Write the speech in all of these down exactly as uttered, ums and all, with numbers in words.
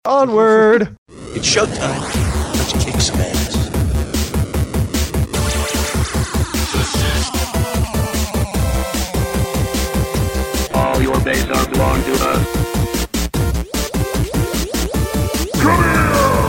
Onward! It's showtime. Let's kick some ass. All your base are belong to us. Come here!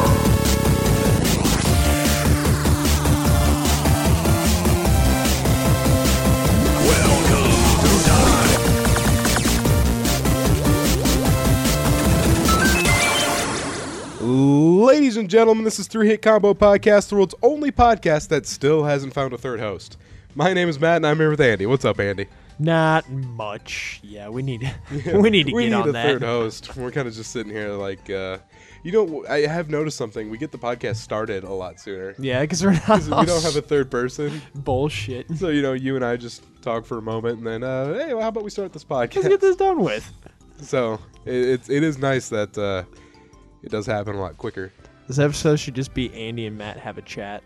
Ladies and gentlemen, this is Three Hit Combo Podcast, the world's only podcast that still hasn't found a third host. My name is Matt, and I'm here with Andy. What's up, Andy? Not much. Yeah, we need yeah, we need to we get need on a that. third host. We're kind of just sitting here like, uh, you know, I have noticed something. We get the podcast started a lot sooner. Yeah, because we're not. 'Cause we don't have a third person. Bullshit. So, you know, you and I just talk for a moment, and then, uh, hey, well, how about we start this podcast? Let's get this done with. So, it, it's, it is nice that uh, it does happen a lot quicker. This episode should just be Andy and Matt have a chat.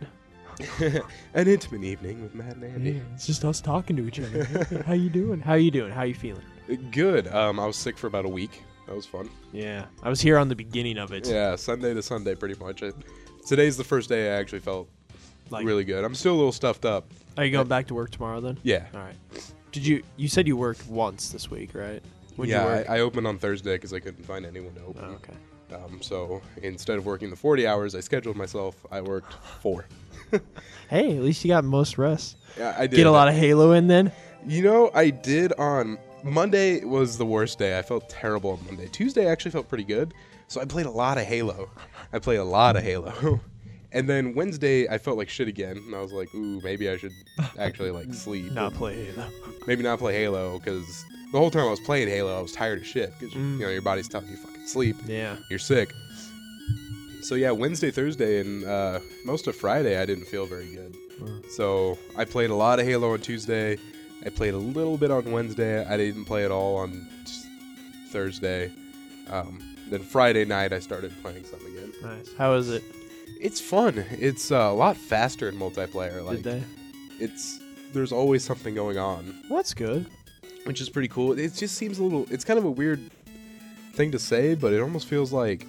An intimate evening with Matt and Andy. Yeah, it's just us talking to each other. How you doing? How you doing? How you feeling? Good. Um, I was sick for about a week. That was fun. Yeah, I was here on the beginning of it. Yeah, Sunday to Sunday, pretty much. It, today's the first day I actually felt Like, really good. I'm still a little stuffed up. Are you going back to work tomorrow then? Yeah. All right. Did you? You said you worked once this week, right? When'd yeah, you work? I, I opened on Thursday because I couldn't find anyone to open. Oh, okay. Um, so instead of working the forty hours I scheduled myself, I worked four. Hey, at least you got most rest. Yeah, I did. Get a lot of Halo in then. You know, I did on Monday was the worst day. I felt terrible on Monday. Tuesday I actually felt pretty good. So I played a lot of Halo. I played a lot of Halo. And then Wednesday I felt like shit again. And I was like, ooh, maybe I should actually like sleep. Not play Halo. Maybe not play Halo because the whole time I was playing Halo, I was tired of shit. Because, Mm. you know, your body's telling you fucking sleep. Yeah. You're sick. So yeah, Wednesday, Thursday, and uh, most of Friday, I didn't feel very good. Mm. So I played a lot of Halo on Tuesday. I played a little bit on Wednesday. I didn't play at all on t- Thursday. Um, then Friday night, I started playing some again. Nice. How is it? It's fun. It's uh, a lot faster in multiplayer. Like Did they? it's there's always something going on, Well, that's good. which is pretty cool. It just seems a little. It's kind of a weird thing to say, but it almost feels like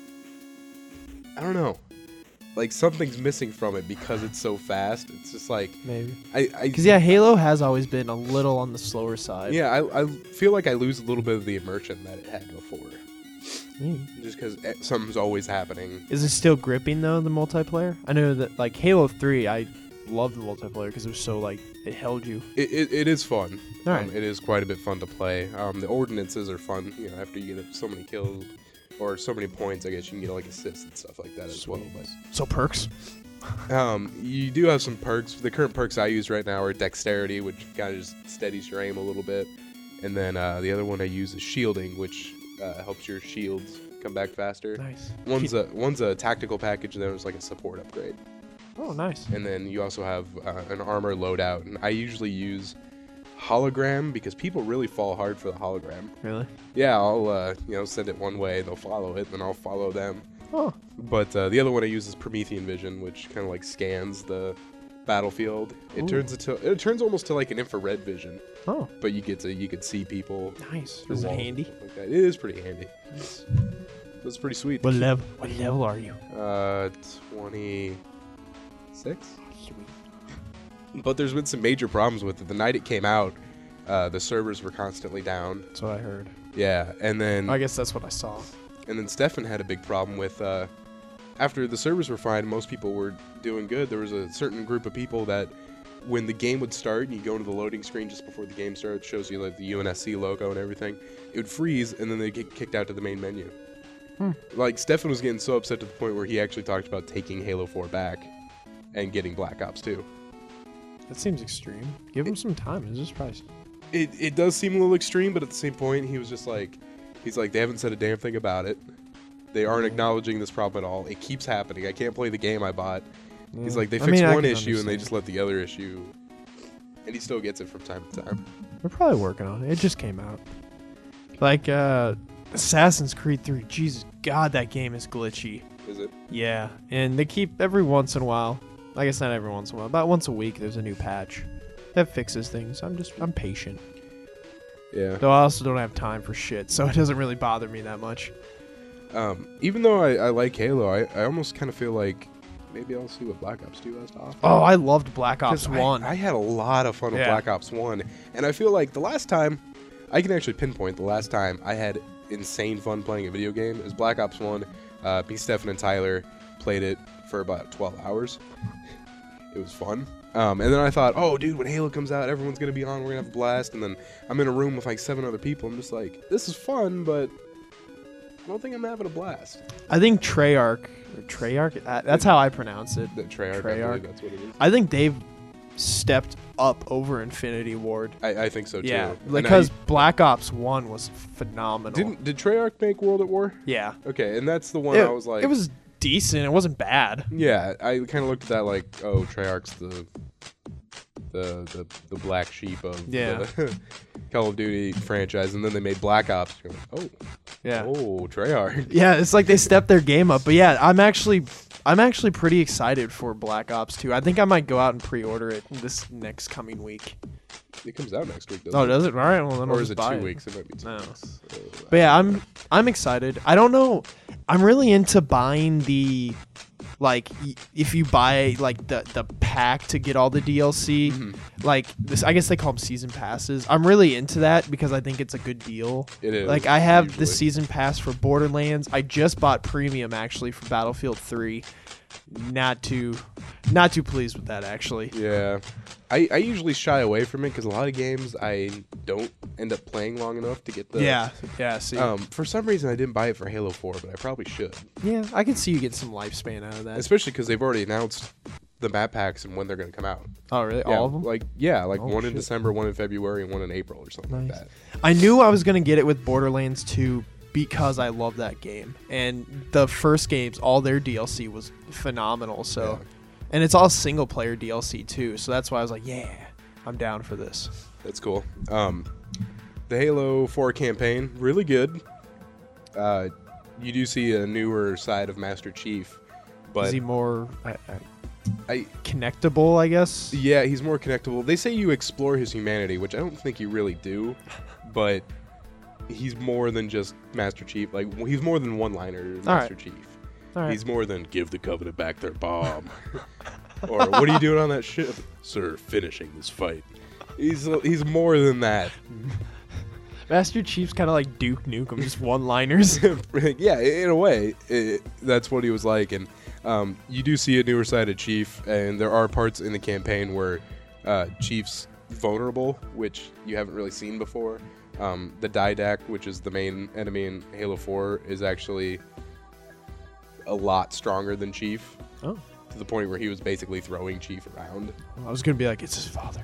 I don't know, like something's missing from it because it's so fast. It's just like Maybe. I, I Because, yeah, Halo has always been a little on the slower side. yeah, I, I feel like I lose a little bit of the immersion that it had before, Mm. just because something's always happening. Is it still gripping, though, the multiplayer? I know that, like, Halo three, I loved the multiplayer because it was so, like, it held you. It, it, it is fun. All Um, right. it is quite a bit fun to play. Um, the ordinances are fun. You know, after you get so many kills or so many points, I guess you can get like assists and stuff like that as well. So perks? But um, you do have some perks. The current perks I use right now are dexterity, which kind of just steadies your aim a little bit, and then uh, the other one I use is shielding, which uh, helps your shields come back faster. Nice. One's a one's a tactical package, and then there's like a support upgrade. Oh, nice. And then you also have uh, an armor loadout, and I usually use hologram because people really fall hard for the hologram. Really? Yeah, I'll uh, you know send it one way, they'll follow it, then I'll follow them. Oh. But uh, the other one I use is Promethean Vision, which kind of like scans the battlefield. It Ooh. turns into it turns almost to like an infrared vision, Oh, but you get to you could see people. nice. through Is it walls and handy? stuff like that. It is pretty handy. That's pretty sweet. What level? What level are you? Uh, twenty-six. But there's been some major problems with it. The night it came out, uh, the servers were constantly down. That's what I heard. Yeah, and then I guess that's what I saw. and then Stefan had a big problem with. Uh, after the servers were fine, most people were doing good. There was a certain group of people that, when the game would start, and you go into the loading screen just before the game starts, shows you like the U N S C logo and everything. It would freeze, and then they get kicked out to the main menu. Hmm. Like Stefan was getting so upset to the point where he actually talked about taking Halo four back, and getting Black Ops two. That seems extreme. Give him some time. It's just probably. It it does seem a little extreme, but at the same point, he was just like, he's like, they haven't said a damn thing about it. They aren't Yeah. acknowledging this problem at all. It keeps happening. I can't play the game I bought. He's Yeah. like, they I fixed mean, I one can issue and they understand. just let the other issue, and he still gets it from time to time. They're probably working on it. It just came out. Like uh, Assassin's Creed three. Jesus God, that game is glitchy. Is it? Yeah, and they keep every once in a while. I guess not every once in a while. About once a week, there's a new patch that fixes things. I'm just I'm patient. Yeah. Though I also don't have time for shit, so it doesn't really bother me that much. Um, even though I, I like Halo, I, I almost kind of feel like maybe I'll see what Black Ops two has to offer. Oh, I loved Black 'Cause Ops I- one. I, had a lot of fun with Yeah. Black Ops one, and I feel like the last time I can actually pinpoint the last time I had insane fun playing a video game is Black Ops one. Uh, me, Stefan, and Tyler played it for about twelve hours. It was fun. Um, and then I thought, oh, dude, when Halo comes out, everyone's going to be on. We're going to have a blast. And then I'm in a room with like seven other people. I'm just like, this is fun, but I don't think I'm having a blast. I think Treyarch, or Treyarch, uh, that's how I pronounce it. The Treyarch, I Treyarch. believe that's what it is. I think they've stepped up over Infinity Ward. I, I think so, too. Yeah, And because I- Black Ops one was phenomenal. Didn't, did Treyarch make World at War? yeah. Okay, and that's the one It, I was like... it was decent. It wasn't bad. Yeah, I kind of looked at that like, oh, Treyarch's the the the, the black sheep of Yeah. the Call of Duty franchise, and then they made Black Ops. You're like, oh, Yeah. oh, Treyarch. Yeah, it's like they stepped their game up. But yeah, I'm actually I'm actually pretty excited for Black Ops two. I think I might go out and pre-order it this next coming week. It comes out next week, doesn't Oh, it? does it? All right, well then I'll Or is just it buy two it. weeks? It might be two No. weeks. Uh, But yeah, I'm I'm excited. I don't know. I'm really into buying the like y- if you buy like the the pack to get all the D L C. Mm-hmm. Like this, I guess they call them season passes. I'm really into that because I think it's a good deal. It is, Like I have usually. the season pass for Borderlands. I just bought premium actually for Battlefield three. Not too, not too pleased with that actually. Yeah, I, I usually shy away from it because a lot of games I don't end up playing long enough to get the. Yeah, yeah. See, Um, for some reason, I didn't buy it for Halo four, but I probably should. yeah, I can see you get some lifespan out of that. Especially because they've already announced the map packs and when they're going to come out. Oh, really? Yeah, All of them? Like yeah, like Oh, one in shit. December, one in February, and one in April or something like Nice. that. I knew I was gonna get it with Borderlands two because I love that game, and the first games, all their D L C was phenomenal. So, Yeah. and it's all single player D L C too. So that's why I was like, yeah, I'm down for this. That's cool. Um, the Halo four campaign, really good. Uh, you do see a newer side of Master Chief, but Is he more uh, uh, I connectable? I guess. yeah, he's more connectable. They say you explore his humanity, which I don't think you really do, but he's more than just Master Chief. Like he's more than one-liner Master right. Chief. All right. He's more than give the Covenant back their bomb. Or what are you doing on that ship? Sir, finishing this fight. He's he's more than that. Master Chief's kind of like Duke Nukem, just one-liners. Yeah, in a way, it, that's what he was like. And um, you do see a newer side of Chief, and there are parts in the campaign where uh, Chief's vulnerable, which you haven't really seen before. Um, the Didac, which is the main enemy in Halo four, is actually a lot stronger than Chief, Oh, to the point where he was basically throwing Chief around. I was gonna be like, it's his father.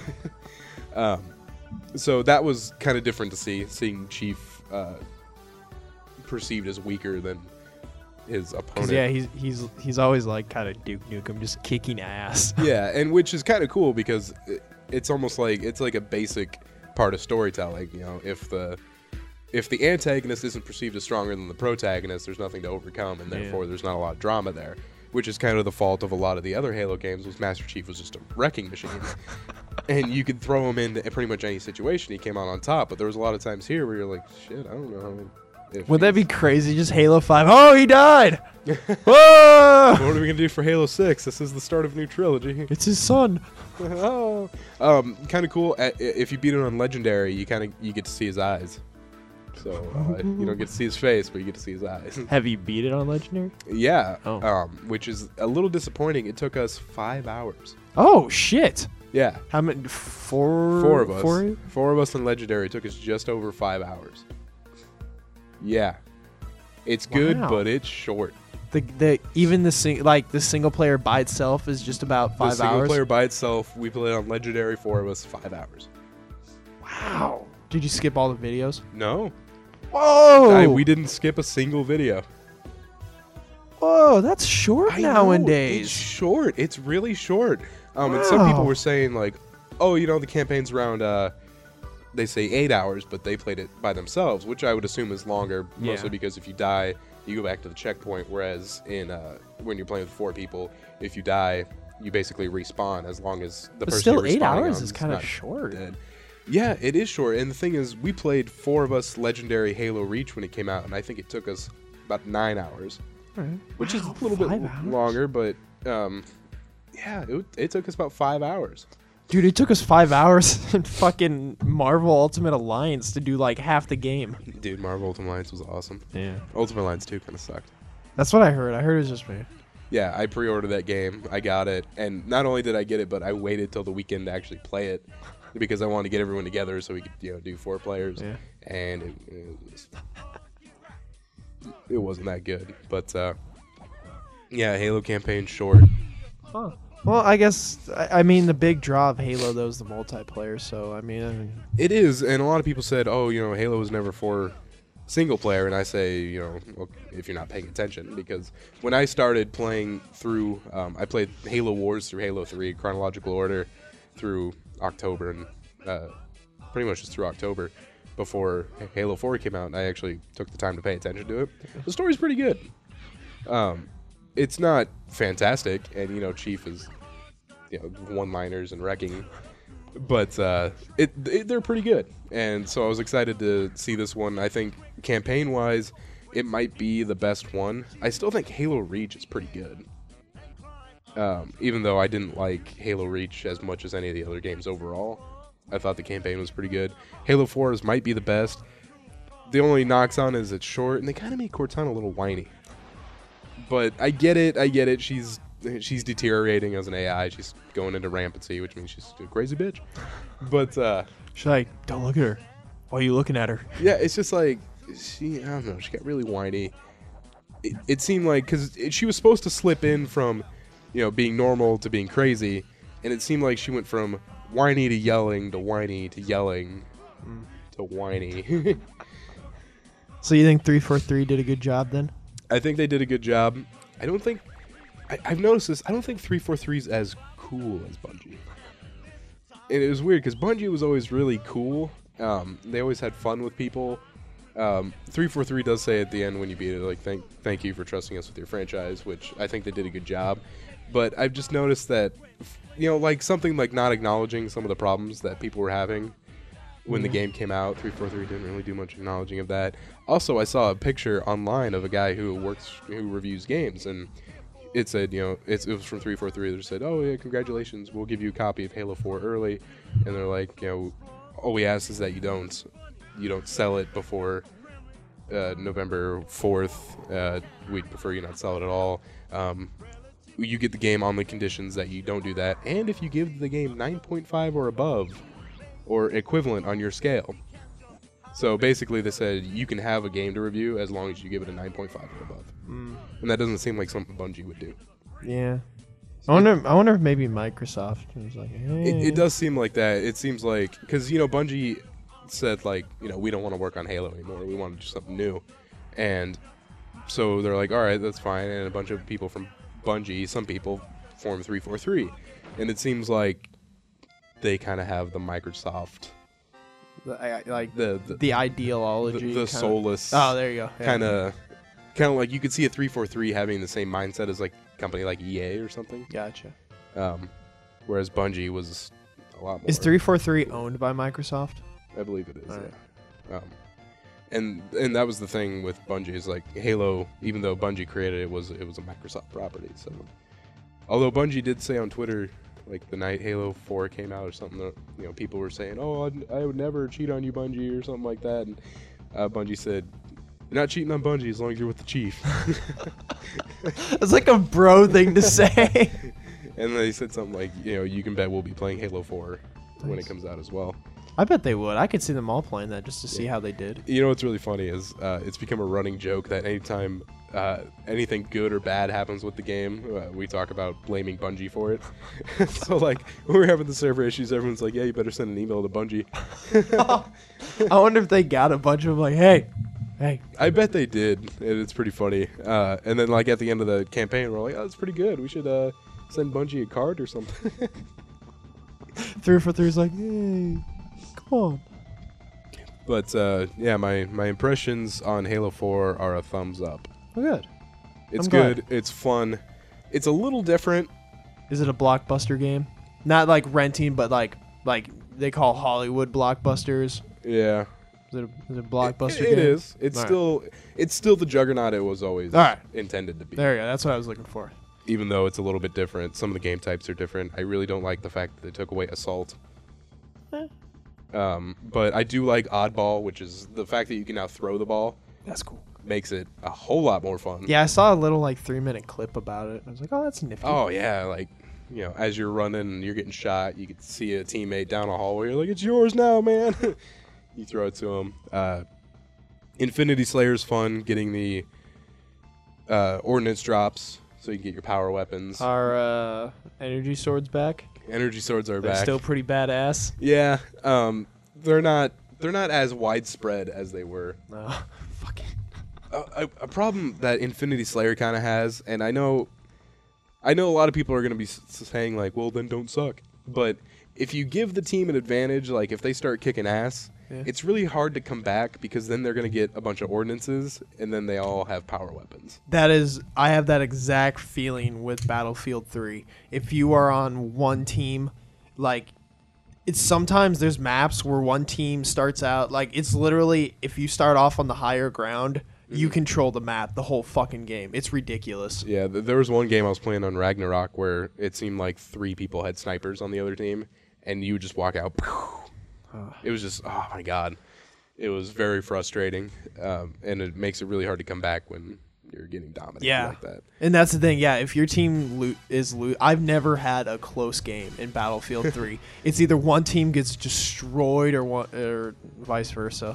Um, so that was kind of different to see, seeing Chief uh, perceived as weaker than his Cause opponent. yeah, he's he's he's always like kind of Duke Nukem, just kicking ass. Yeah, and which is kind of cool because it, it's almost like it's like a basic part of storytelling. You know, if the if the antagonist isn't perceived as stronger than the protagonist, there's nothing to overcome, and Yeah. therefore there's not a lot of drama there. Which is kind of the fault of a lot of the other Halo games, was Master Chief was just a wrecking machine. And you could throw him into pretty much any situation, he came out on top. But there was a lot of times here where you're like, shit, I don't know. If Would that be he's- crazy? Just Halo five. Oh, he died. Whoa! What are we gonna do for Halo six? This is the start of a new trilogy. It's his son. Oh, um, kind of cool. Uh, If you beat it on Legendary, you kind of you get to see his eyes. So uh, you don't get to see his face, but you get to see his eyes. Have you beat it on Legendary? Yeah. Oh. Um, which is a little disappointing. It took us five hours. Oh shit! Yeah. How many? Four. Four of us. Four? Four of us in Legendary. It took us just over five hours. Yeah. It's good, Wow. but it's short. The the even the sing like the single player by itself is just about The five single hours. player by itself, we played on Legendary. Four of us, five hours. Wow. Did you skip all the videos? No, Whoa! I, we didn't skip a single video. Whoa, that's short I know, nowadays. it's short. It's really short. Um, and some people Wow. were saying like, oh, you know, the campaign's around. Uh, they say eight hours, but they played it by themselves, which I would assume is longer, Yeah. mostly because if you die, you go back to the checkpoint. Whereas in uh, when you're playing with four people, if you die, you basically respawn as long as the But person still, you're eight respawning hours on is kind of not short. dead. Yeah, it is short. And the thing is, we played four of us Legendary Halo Reach when it came out, and I think it took us about nine hours, Alright. which is Wow, a little bit five l- hours? longer, but um, yeah, it, it took us about five hours. Dude, it took us five hours in fucking Marvel Ultimate Alliance to do like half the game. Dude, Marvel Ultimate Alliance was awesome. Yeah. Ultimate Alliance two kind of sucked. That's what I heard. I heard it was just me. Yeah, I pre-ordered that game. I got it, and not only did I get it, but I waited till the weekend to actually play it because I wanted to get everyone together so we could, you know, do four players. Yeah. And it, it, was, it wasn't that good, but uh, yeah, Halo campaign short. Huh. Well, I guess I, I mean the big draw of Halo though is the multiplayer. So I mean, I mean It is, and a lot of people said, "Oh, you know, Halo was never for single player," and I say, you know, well, if you're not paying attention, because when I started playing through, um, I played Halo Wars through Halo three, chronological order, through October, and uh, pretty much just through October before Halo four came out, and I actually took the time to pay attention to it. The story's pretty good. Um, it's not fantastic, and you know, Chief is, you know, one-liners and wrecking. But uh, it, it they're pretty good, and so I was excited to see this one. I think campaign-wise, it might be the best one. I still think Halo Reach is pretty good, um, even though I didn't like Halo Reach as much as any of the other games overall. I thought the campaign was pretty good. Halo four is might be the best. The only knocks on is it's short, and they kind of make Cortana a little whiny. But I get it, I get it. She's she's deteriorating as an A I. She's going into rampancy, which means she's a crazy bitch. But uh, she's like, don't look at her. Why are you looking at her? yeah, it's just like she. I don't know. She got really whiny. It, it seemed like because she was supposed to slip in from, you know, being normal to being crazy, and it seemed like she went from whiny to yelling to whiny to yelling mm. to whiny. So you think three forty-three did a good job then? I think they did a good job. I don't think. I, I've noticed this. I don't think three forty-three is as cool as Bungie. And it was weird because Bungie was always really cool. Um, they always had fun with people. Um, three forty-three does say at the end when you beat it, like, thank thank you for trusting us with your franchise, which I think they did a good job. But I've just noticed that, you know, like something like not acknowledging some of the problems that people were having when the game came out. three forty-three didn't really do much acknowledging of that. Also, I saw a picture online of a guy who works, who reviews games, and it said, you know, it's, it was from three forty-three. They said, oh, yeah, congratulations, we'll give you a copy of Halo four early. And they're like, you know, all we ask is that you don't, you don't sell it before uh, November fourth. Uh, we'd prefer you not sell it at all. Um, you get the game on the conditions that you don't do that. And if you give the game nine point five or above, or equivalent on your scale. So basically they said you can have a game to review as long as you give it a nine point five or above. Mm. And that doesn't seem like something Bungie would do. Yeah. I wonder I wonder if maybe Microsoft was like, hey. It, it does seem like that. It seems like, because, you know, Bungie said, like, you know, we don't want to work on Halo anymore. We want to do something new. And so they're like, all right, that's fine. And a bunch of people from Bungie, some people, formed three forty-three. And it seems like they kind of have the Microsoft, the, I, like the the, the ideology, the, the soulless. Oh, there you go. Yeah. Kind of, kind of like you could see a three forty-three having the same mindset as like a company like E A or something. Gotcha. Um, whereas Bungie was a lot more. Is three forty-three owned by Microsoft? I believe it is. All Yeah. right. Um, and and that was the thing with Bungie, is like Halo, even though Bungie created it, it was it was a Microsoft property. So, although Bungie did say on Twitter, like the night Halo four came out or something, that, you know, people were saying, "Oh, I'd, I would never cheat on you, Bungie," or something like that. And uh, Bungie said, "You're not cheating on Bungie as long as you're with the chief." It's like a bro thing to say. And they said something like, you know, you can bet we'll be playing Halo four when it comes out as well. I bet they would. I could see them all playing that just to see how they did. You know what's really funny is uh, it's become a running joke that anytime uh, anything good or bad happens with the game, uh, we talk about blaming Bungie for it. So, like, when we're having the server issues, everyone's like, yeah, you better send an email to Bungie. I wonder if they got a bunch of them like, hey, hey. I bet they did, and it's pretty funny. Uh, and then, like, at the end of the campaign, we're like, oh, that's pretty good. We should uh, send Bungie a card or something. Three for three is like, hey, come on. But, uh, yeah, my, my impressions on Halo four are a thumbs up. Oh, good. It's I'm good. glad. It's fun. It's a little different. Is it a blockbuster game? Not like renting, but like like they call Hollywood blockbusters. Yeah. Is it a, is it a blockbuster It, game? it is. It's All right. still it's still the juggernaut it was always All right. intended to be. There you go. That's what I was looking for. Even though it's a little bit different, some of the game types are different. I really don't like the fact that they took away assault. Eh. Um, but I do like oddball, which is the fact that you can now throw the ball That's cool. makes it a whole lot more fun. Yeah, I saw a little like three minute clip about it. I was like, oh, that's nifty. Oh yeah, like you know, as you're running and you're getting shot, you could see a teammate down a hallway. You're like, it's yours now, man. You throw it to him. Uh, Infinity Slayer's fun. Getting the uh, ordnance drops so you can get your power weapons. Our uh, energy swords back. Energy swords are They're back. still pretty badass. Yeah, um, they're not. They're not as widespread as they were. No, fucking. A, a, a problem that Infinity Slayer kind of has, and I know, I know a lot of people are going to be s- saying like, "Well, then don't suck." But if you give the team an advantage, like if they start kicking ass, Yeah. it's really hard to come back because then they're going to get a bunch of ordinances, and then they all have power weapons. That is, I have that exact feeling with Battlefield three. If you are on one team, like, it's sometimes there's maps where one team starts out, like, it's literally, if you start off on the higher ground, you control the map the whole fucking game. It's ridiculous. Yeah, th- there was one game I was playing on Ragnarok where it seemed like three people had snipers on the other team, and you would just walk out. It was just, oh my god, it was very frustrating, um, and it makes it really hard to come back when you're getting dominated Yeah. like that. And that's the thing, yeah, if your team lo- is lo- I've never had a close game in Battlefield three. It's either one team gets destroyed or one, or vice versa.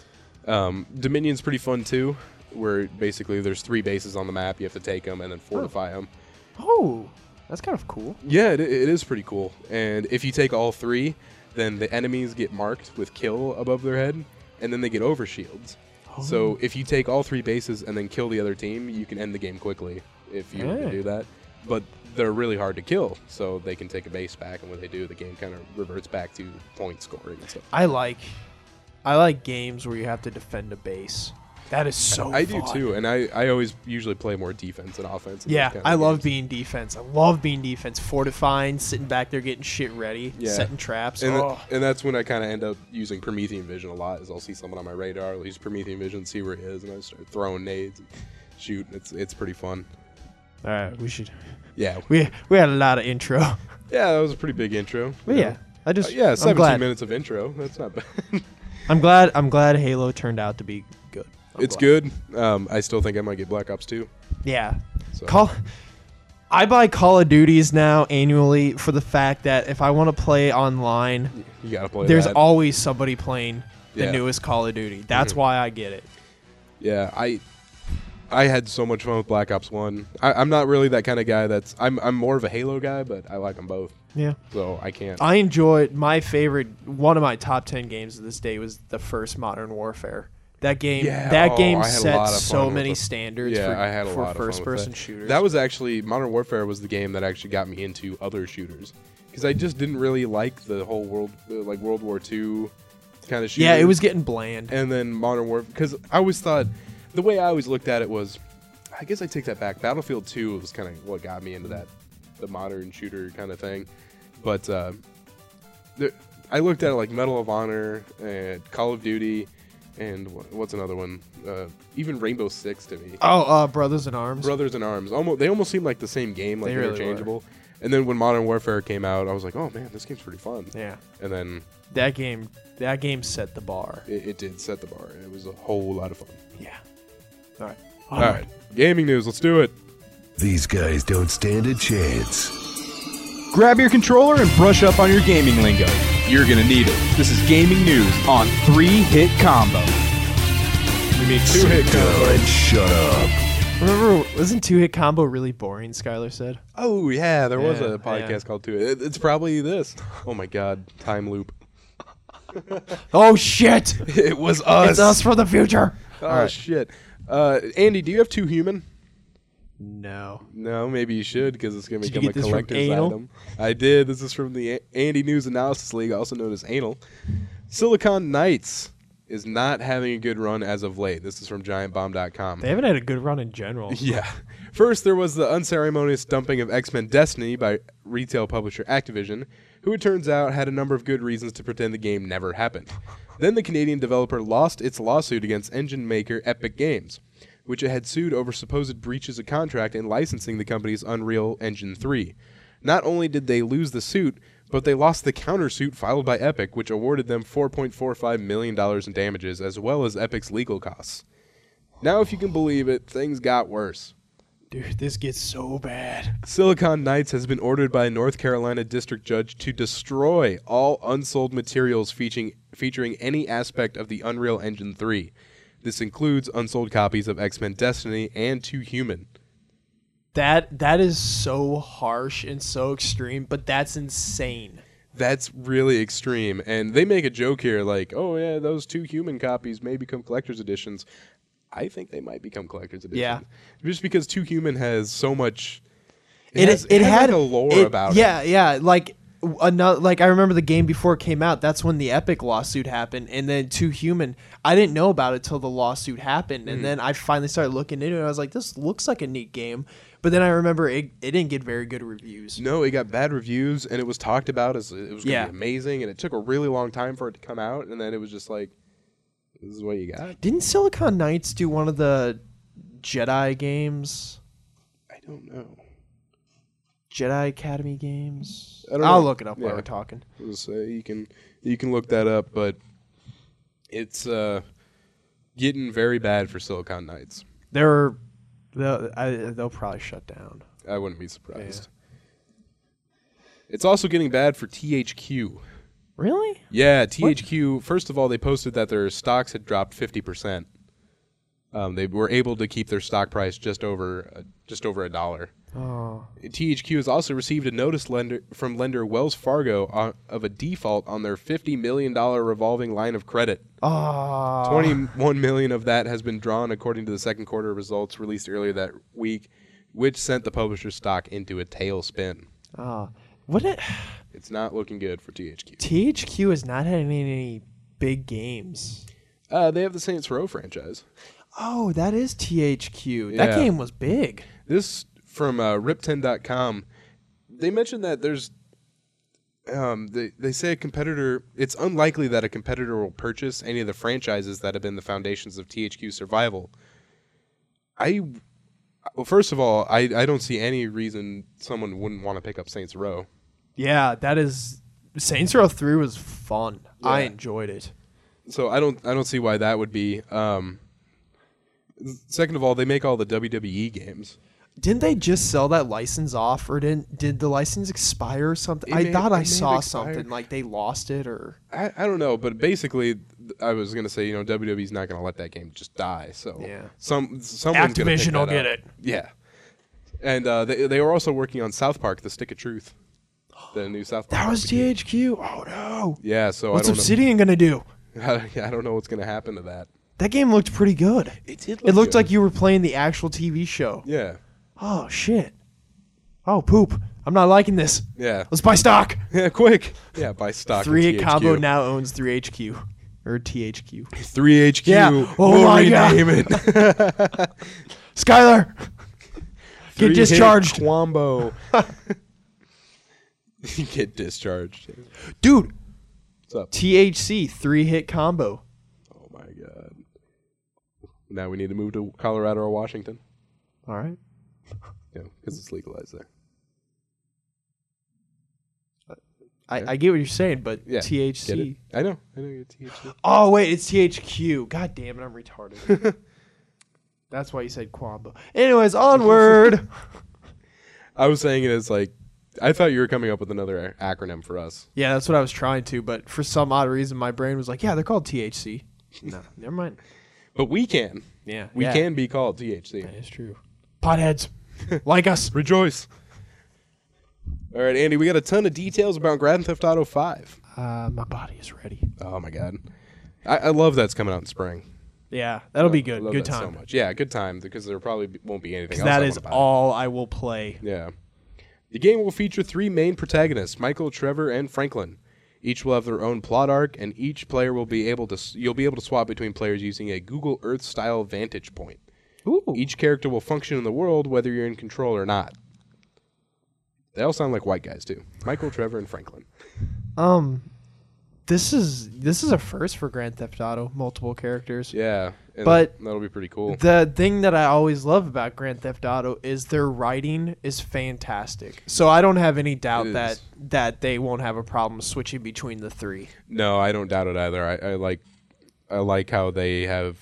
Um, Dominion's pretty fun too, where basically there's three bases on the map, you have to take them and then fortify them. Oh, that's kind of cool. Yeah, it, it is pretty cool. And if you take all three, then the enemies get marked with kill above their head, and then they get overshields. So if you take all three bases and then kill the other team, you can end the game quickly if you were Yeah. to do that. But they're really hard to kill, so they can take a base back, and when they do, the game kind of reverts back to point scoring and stuff. I like I like games where you have to defend a base. That is so I do fun. too, and I, I always usually play more defense than offense. in Yeah, those kind of I love games. being defense. I love being defense, fortifying, sitting back there getting shit ready, Yeah. setting traps. And, oh. th- and that's when I kind of end up using Promethean Vision a lot. Is I'll see someone on my radar, I'll use Promethean Vision, see where he is, and I start throwing nades, and shoot. It's it's pretty fun. All right, we should. Yeah, We we had a lot of intro. yeah, that was a pretty big intro. But you yeah, know. I just Uh, yeah, I'm seventeen glad. minutes of intro. That's not bad. I'm glad I'm glad Halo turned out to be good. I'm It's glad. good. Um, I still think I might get Black Ops two. Yeah. So. Call I buy Call of Duties now annually for the fact that if I want to play online, You gotta play. there's that. always somebody playing the Yeah. newest Call of Duty. That's Mhm. why I get it. Yeah, I I had so much fun with Black Ops one. I, I'm not really that kind of guy. That's I'm I'm more of a Halo guy, but I like them both. Yeah. So I can't. I enjoyed my favorite one of my top ten games of this day was the first Modern Warfare. That game Yeah, that oh, game I had a set lot of so fun with many the- standards yeah, for, I had a for lot of fun first with person that. shooters. That was actually Modern Warfare was the game that actually got me into other shooters because I just didn't really like the whole world uh, like World War Two kind of shooter. Yeah, it was getting bland. And then Modern Warfare because I always thought the way I always looked at it was, I guess I take that back. Battlefield two was kind of what got me into that, the modern shooter kind of thing. But uh, the, I looked at it like Medal of Honor and Call of Duty, and what, what's another one? Uh, even Rainbow Six to me. Oh, uh, Brothers in Arms. Brothers in Arms. Almost, they almost seemed like the same game, like They really interchangeable. And then when Modern Warfare came out, I was like, oh man, this game's pretty fun. Yeah, And then that game that game set the bar. it, it did set the bar. It was a whole lot of fun. Yeah. All right. All right, gaming news. Let's do it. These guys don't stand a chance. Grab your controller and brush up on your gaming lingo. You're gonna need it. This is gaming news on Three Hit Combo. We mean two hit Go combo. and shut up. Remember, wasn't Two Hit Combo really boring? Skylar said. Oh yeah, there was Yeah, a podcast yeah. called Two. It, it's probably this. Oh my god, time loop. Oh shit! It was us. It's us from the future. Oh All right. shit. Uh, Andy, do you have Two Human? No. No, maybe you should because it's gonna Did you become get a this from collector's Anal? item. I did. This is from the A- Andy News Analysis League, also known as Anal. Silicon Knights is not having a good run as of late. This is from giant bomb dot com. They haven't had a good run in general. Yeah. First, there was the unceremonious dumping of X-Men Destiny by retail publisher Activision, who it turns out had a number of good reasons to pretend the game never happened. Then the Canadian developer lost its lawsuit against engine maker Epic Games, which it had sued over supposed breaches of contract in licensing the company's Unreal Engine three. Not only did they lose the suit, but they lost the countersuit filed by Epic, which awarded them four point four five million dollars in damages, as well as Epic's legal costs. Now, if you can believe it, things got worse. Dude, this gets so bad. Silicon Knights has been ordered by a North Carolina district judge to destroy all unsold materials featuring, featuring any aspect of the Unreal Engine three. This includes unsold copies of X-Men Destiny and Two Human. That that is so harsh and so extreme, but that's insane. That's really extreme. And they make a joke here like, oh yeah, those Two Human copies may become collector's editions. I think they might become collector's editions. Yeah. Just because Two Human has so much... It, It has, it, has had like a lore it- about yeah, it. Yeah, Like another, like I remember the game before it came out. That's when the Epic lawsuit happened, and then Two Human. I didn't know about it till the lawsuit happened, and Mm. then I finally started looking into it. And I was like, this looks like a neat game, but then I remember it, it didn't get very good reviews. No, it got bad reviews, and it was talked about as it was going to Yeah. be amazing, and it took a really long time for it to come out, and then it was just like, this is what you got? Didn't Silicon Knights do one of the Jedi games? I don't know. Jedi Academy games? I don't I'll know. look it up while Yeah. we're talking. It was, uh, you can you can look that up, but it's uh, getting very bad for Silicon Knights. They're they'll, I, they'll probably shut down. I wouldn't be surprised. It's also getting bad for T H Q. Really? Yeah, T H Q, first of all, they posted that their stocks had dropped fifty percent. Um, they were able to keep their stock price just over uh, just over a dollar. Oh. T H Q has also received a notice lender from lender Wells Fargo on, of a default on their fifty million dollars revolving line of credit. Oh. twenty-one million dollars of that has been drawn according to the second quarter results released earlier that week, which sent the publisher's stock into a tailspin. Oh. What it, It's not looking good for T H Q. T H Q has not had any, any big games. Uh, they have the Saints Row franchise. Oh, that is T H Q. That Yeah. game was big. This from uh, Rip ten dot com. They mentioned that there's, um, they they say a competitor. It's unlikely that a competitor will purchase any of the franchises that have been the foundations of T H Q's survival. I, well, first of all, I I don't see any reason someone wouldn't want to pick up Saints Row. Yeah, that is. Saints Row three was fun. I Yeah. enjoyed it. So I don't I don't see why that would be. Um, second of all, they make all the W W E games. Didn't they just sell that license off, or didn't did the license expire or something? It I may- thought it may I have saw expired. something like they lost it, or I, I don't know, but basically, th- I was gonna say, you know, W W E's not gonna let that game just die. So Yeah. some someone's gonna pick Activision will that get up. it. Yeah, and uh, they they were also working on South Park: The Stick of Truth, the new South Park. that was R P T G. H Q. Oh no! Yeah, so What's I don't Obsidian gonna do? know. I don't know what's gonna happen to that. That game looked pretty good. It did. It looked like you were playing the actual T V show. Yeah, Oh shit! Oh poop! I'm not liking this. yeah, Let's buy stock. yeah. Quick, yeah. Buy stock. in Three T Hit H Q. Combo now owns three H Q or T H Q. Three H Q. Yeah. Oh we'll my God. rename it. Skylar, get Three-hit discharged, Quambo. You get discharged. dude. What's up? T H C three hit combo. Oh my god. Now we need to move to Colorado or Washington. All right. Yeah, because it's legalized there. I, I get what you're saying, but Yeah. T H Get it? C. I know. I know you're T H C. Oh wait, it's T H Q. God damn it, I'm retarded. That's why you said Quambo. Anyways, onward. I was saying it as like, I thought you were coming up with another a- acronym for us. Yeah, that's what I was trying to, but for some odd reason, my brain was like, "Yeah, they're called T H C." No, never mind. But we can. Yeah, We yeah. can be called T H C. That is true. Potheads, like us. Rejoice. All right, Andy, we got a ton of details about Grand Theft Auto five. Uh, my body is ready. Oh my god. I, I love that's coming out in spring. Yeah, that'll be I good. love Good that time. so much. Yeah, good time because there probably be- won't be anything else. That I is wanna buy. all I will play. Yeah. The game will feature three main protagonists, Michael, Trevor, and Franklin. Each will have their own plot arc, and each player will be able to s- you'll be able to swap between players using a Google Earth style vantage point. Ooh. Each character will function in the world whether you're in control or not. They all sound like white guys too. Michael, Trevor, and Franklin. Um, This is this is a first for Grand Theft Auto, multiple characters. Yeah, and But that'll be pretty cool. The thing that I always love about Grand Theft Auto is their writing is fantastic. So I don't have any doubt It that is. that they won't have a problem switching between the three. No, I don't doubt it either. I, I like I like how they have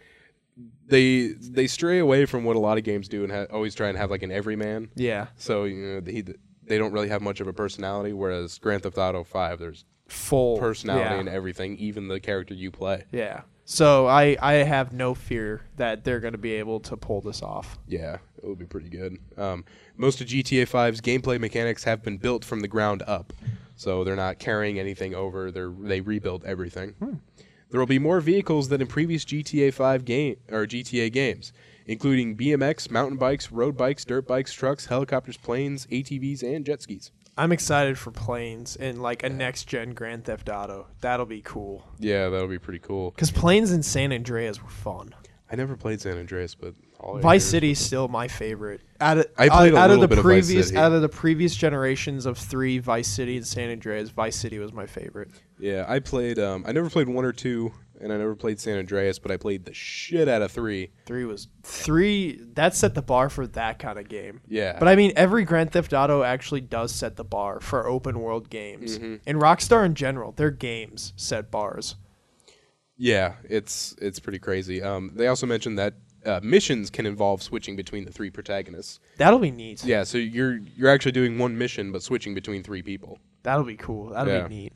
they they stray away from what a lot of games do and ha- always try and have like an everyman. Yeah. So you know they they don't really have much of a personality. Whereas Grand Theft Auto five, there's Full personality yeah. and everything, even the character you play. Yeah. So I, I have no fear that they're going to be able to pull this off. Yeah, it would be pretty good. Um, most of G T A five's gameplay mechanics have been built from the ground up, so they're not carrying anything over. They they rebuilt everything. Hmm. There will be more vehicles than in previous G T A five game or G T A games, including B M X, mountain bikes, road bikes, dirt bikes, trucks, helicopters, planes, A T Vs, and jet skis. I'm excited for planes and like a next gen Grand Theft Auto. That'll be cool. Yeah, that'll be pretty cool. Because planes in San Andreas were fun. I never played San Andreas, but all I Vice hear- City is still my favorite. Out of, I played a out little of the bit of Vice previous City. out of the previous generations of three, Vice City and San Andreas, Vice City was my favorite. Yeah, I played. Um, I never played one or two, and I never played San Andreas, but I played the shit out of three. Three was three. That set the bar for that kind of game. Yeah. But I mean, every Grand Theft Auto actually does set the bar for open world games. Mm-hmm. And Rockstar in general, their games set bars. Yeah, it's it's pretty crazy. Um, they also mentioned that uh, missions can involve switching between the three protagonists. That'll be neat. Yeah, so you're you're actually doing one mission, but switching between three people. That'll be cool. That'll Yeah. be neat.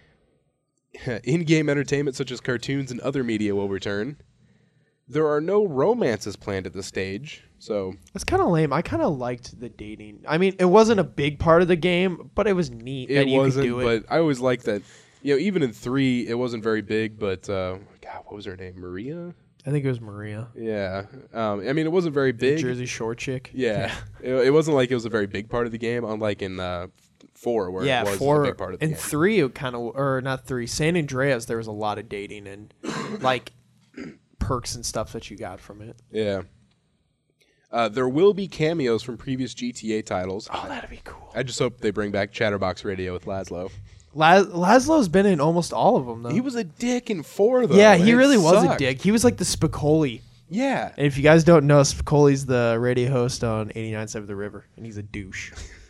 In-game entertainment such as cartoons and other media will return. There are no romances planned at this stage, so That's kind of lame. I kind of liked the dating. I mean, it wasn't a big part of the game, but it was neat it that you wasn't. could do it. But I always liked that. You know, even in three, it wasn't very big. But uh, God, what was her name? Maria. I think it was Maria, Yeah. Um, I mean, it wasn't very big. Jersey Shore chick. Yeah. it, it wasn't like it was a very big part of the game, unlike in uh, four, where Yeah, it was four a big part of the and game. three, it kind of or not three. San Andreas, there was a lot of dating and like perks and stuff that you got from it. Yeah. Uh, there will be cameos from previous G T A titles. Oh, that'd be cool. I just hope they bring back Chatterbox Radio with Laszlo. Laz- Laszlo's been in almost all of them though. He was a dick in four, though. yeah, and he it really was a sucked. dick. He was like the Spicoli. Yeah. And if you guys don't know, Spicoli's the radio host on eighty-nine point seven The River, and he's a douche.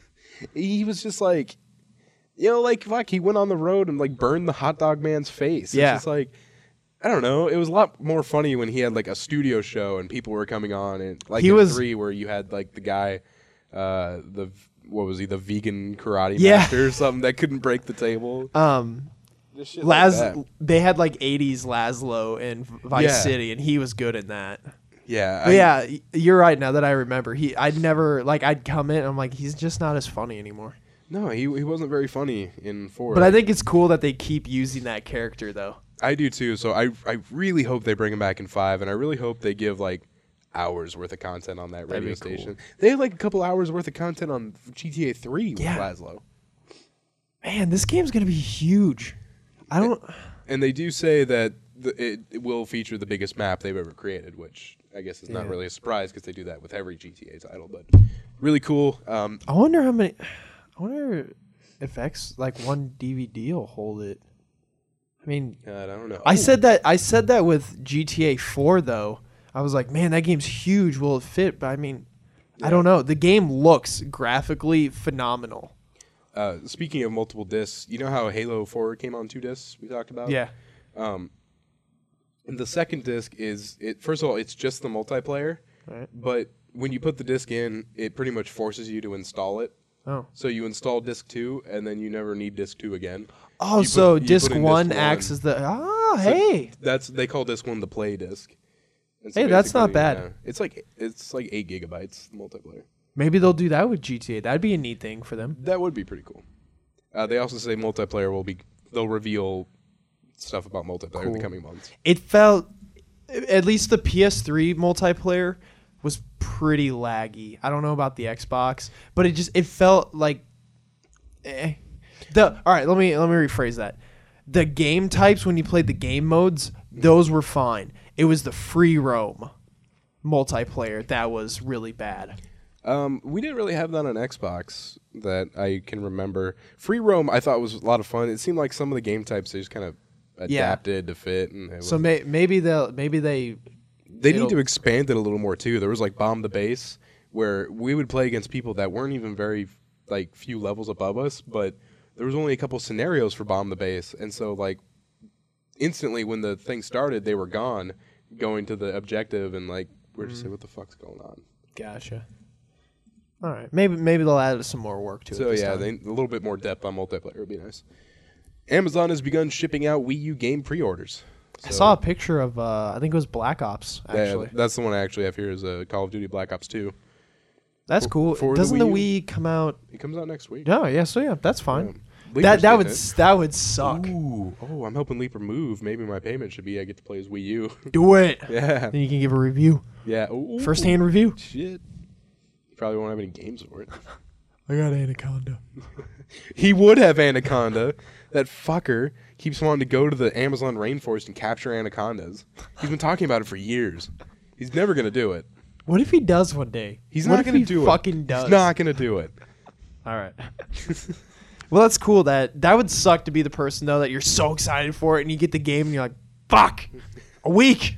He was just like, you know, like, fuck, he went on the road and, like, burned the hot dog man's face. Yeah. It's just like, I don't know. It was a lot more funny when he had, like, a studio show and people were coming on. And, like, He in was- three, where you had, like, the guy, uh, the, what was he, the vegan karate Yeah. master or something that couldn't break the table. Um, Just shit like Laz, that. they had like eighties Laszlo in Vice Yeah. City, and he was good in that. Yeah. But I- yeah, y- you're right. Now that I remember, he I'd never like I'd come in, I'm like he's just not as funny anymore. No, he he wasn't very funny in four. But I think it's cool that they keep using that character though. I do too. So I I really hope they bring him back in five, and I really hope they give like hours worth of content on that That'd radio be cool. station. They had like a couple hours worth of content on G T A three with Yeah. Laszlo, Man, this game's gonna be huge. I don't. and they do say that the, it, it will feature the biggest map they've ever created, which I guess is not Yeah. really a surprise because they do that with every G T A title. But really cool. Um, I wonder how many. I wonder if X like one D V D will hold it. I mean, I don't know. I Oh, said that I said that with G T A four though. I was like, man, that game's huge. Will it fit? But I mean, I don't know. The game looks graphically phenomenal. Uh, speaking of multiple discs, you know how Halo four came on two discs? We talked about. Yeah. Um, and the second disc is it. First of all, it's just the multiplayer, Right. but when you put the disc in, it pretty much forces you to install it. Oh. So you install disc two, and then you never need disc two again. Oh, You put- so you put disc in one disc acts one. as the ah. So hey, that's they call disc one the play disc. And so Hey, that's not basically, bad. yeah, it's like it's like eight gigabytes multiplayer. maybe they'll do that with G T A. That'd be a neat thing for them. That would be pretty cool. Uh, they also say multiplayer will be. They'll reveal stuff about multiplayer in the Cool. coming months. It felt, at least the P S three multiplayer was pretty laggy. I don't know about the Xbox, but it just it felt like, eh. The all right, let me let me rephrase that. The game types when you played the game modes, those were fine. It was the free roam multiplayer that was really bad. Um, we didn't really have that on Xbox that I can remember. Free roam, I thought was a lot of fun. It seemed like some of the game types they just kind of Yeah. adapted to fit. And it So was- may, maybe they'll maybe they they need it'll- to expand it a little more too. There was like Bomb the Base, where we would play against people that weren't even very like few levels above us, but there was only a couple scenarios for Bomb the Base, and so like instantly when the thing started, they were gone, going to the objective, and like we're just like, what the fuck's going on? Gotcha. All right, maybe maybe they'll add some more work to it. So this yeah, time. they, a little bit more depth on multiplayer would be nice. Amazon has begun shipping out Wii U game pre-orders. I So- saw a picture of uh, I think it was Black Ops. Yeah, Actually, that's the one I actually have here is uh, Call of Duty Black Ops two. that's for- cool. for the Doesn't the Wii Wii come out? It comes out next week. No, yeah. So yeah, that's fine. Yeah. That Leaper's that would getting s- that would suck. it. Ooh, oh, I'm helping Leaper move. Maybe my payment should be I get to play as Wii U. Do it. yeah, Then you can give a review, yeah. Ooh, first hand review. Shit. You probably won't have any games for it. I got Anaconda. He would have Anaconda. That fucker keeps wanting to go to the Amazon rainforest and capture anacondas. He's been talking about it for years. He's never gonna do it. What if he does one day? He's what not if gonna he do it. Fucking does. He's not gonna do it. All right. Well, that's cool. That that would suck to be the person though that you're so excited for it, and you get the game and you're like, "Fuck, a week."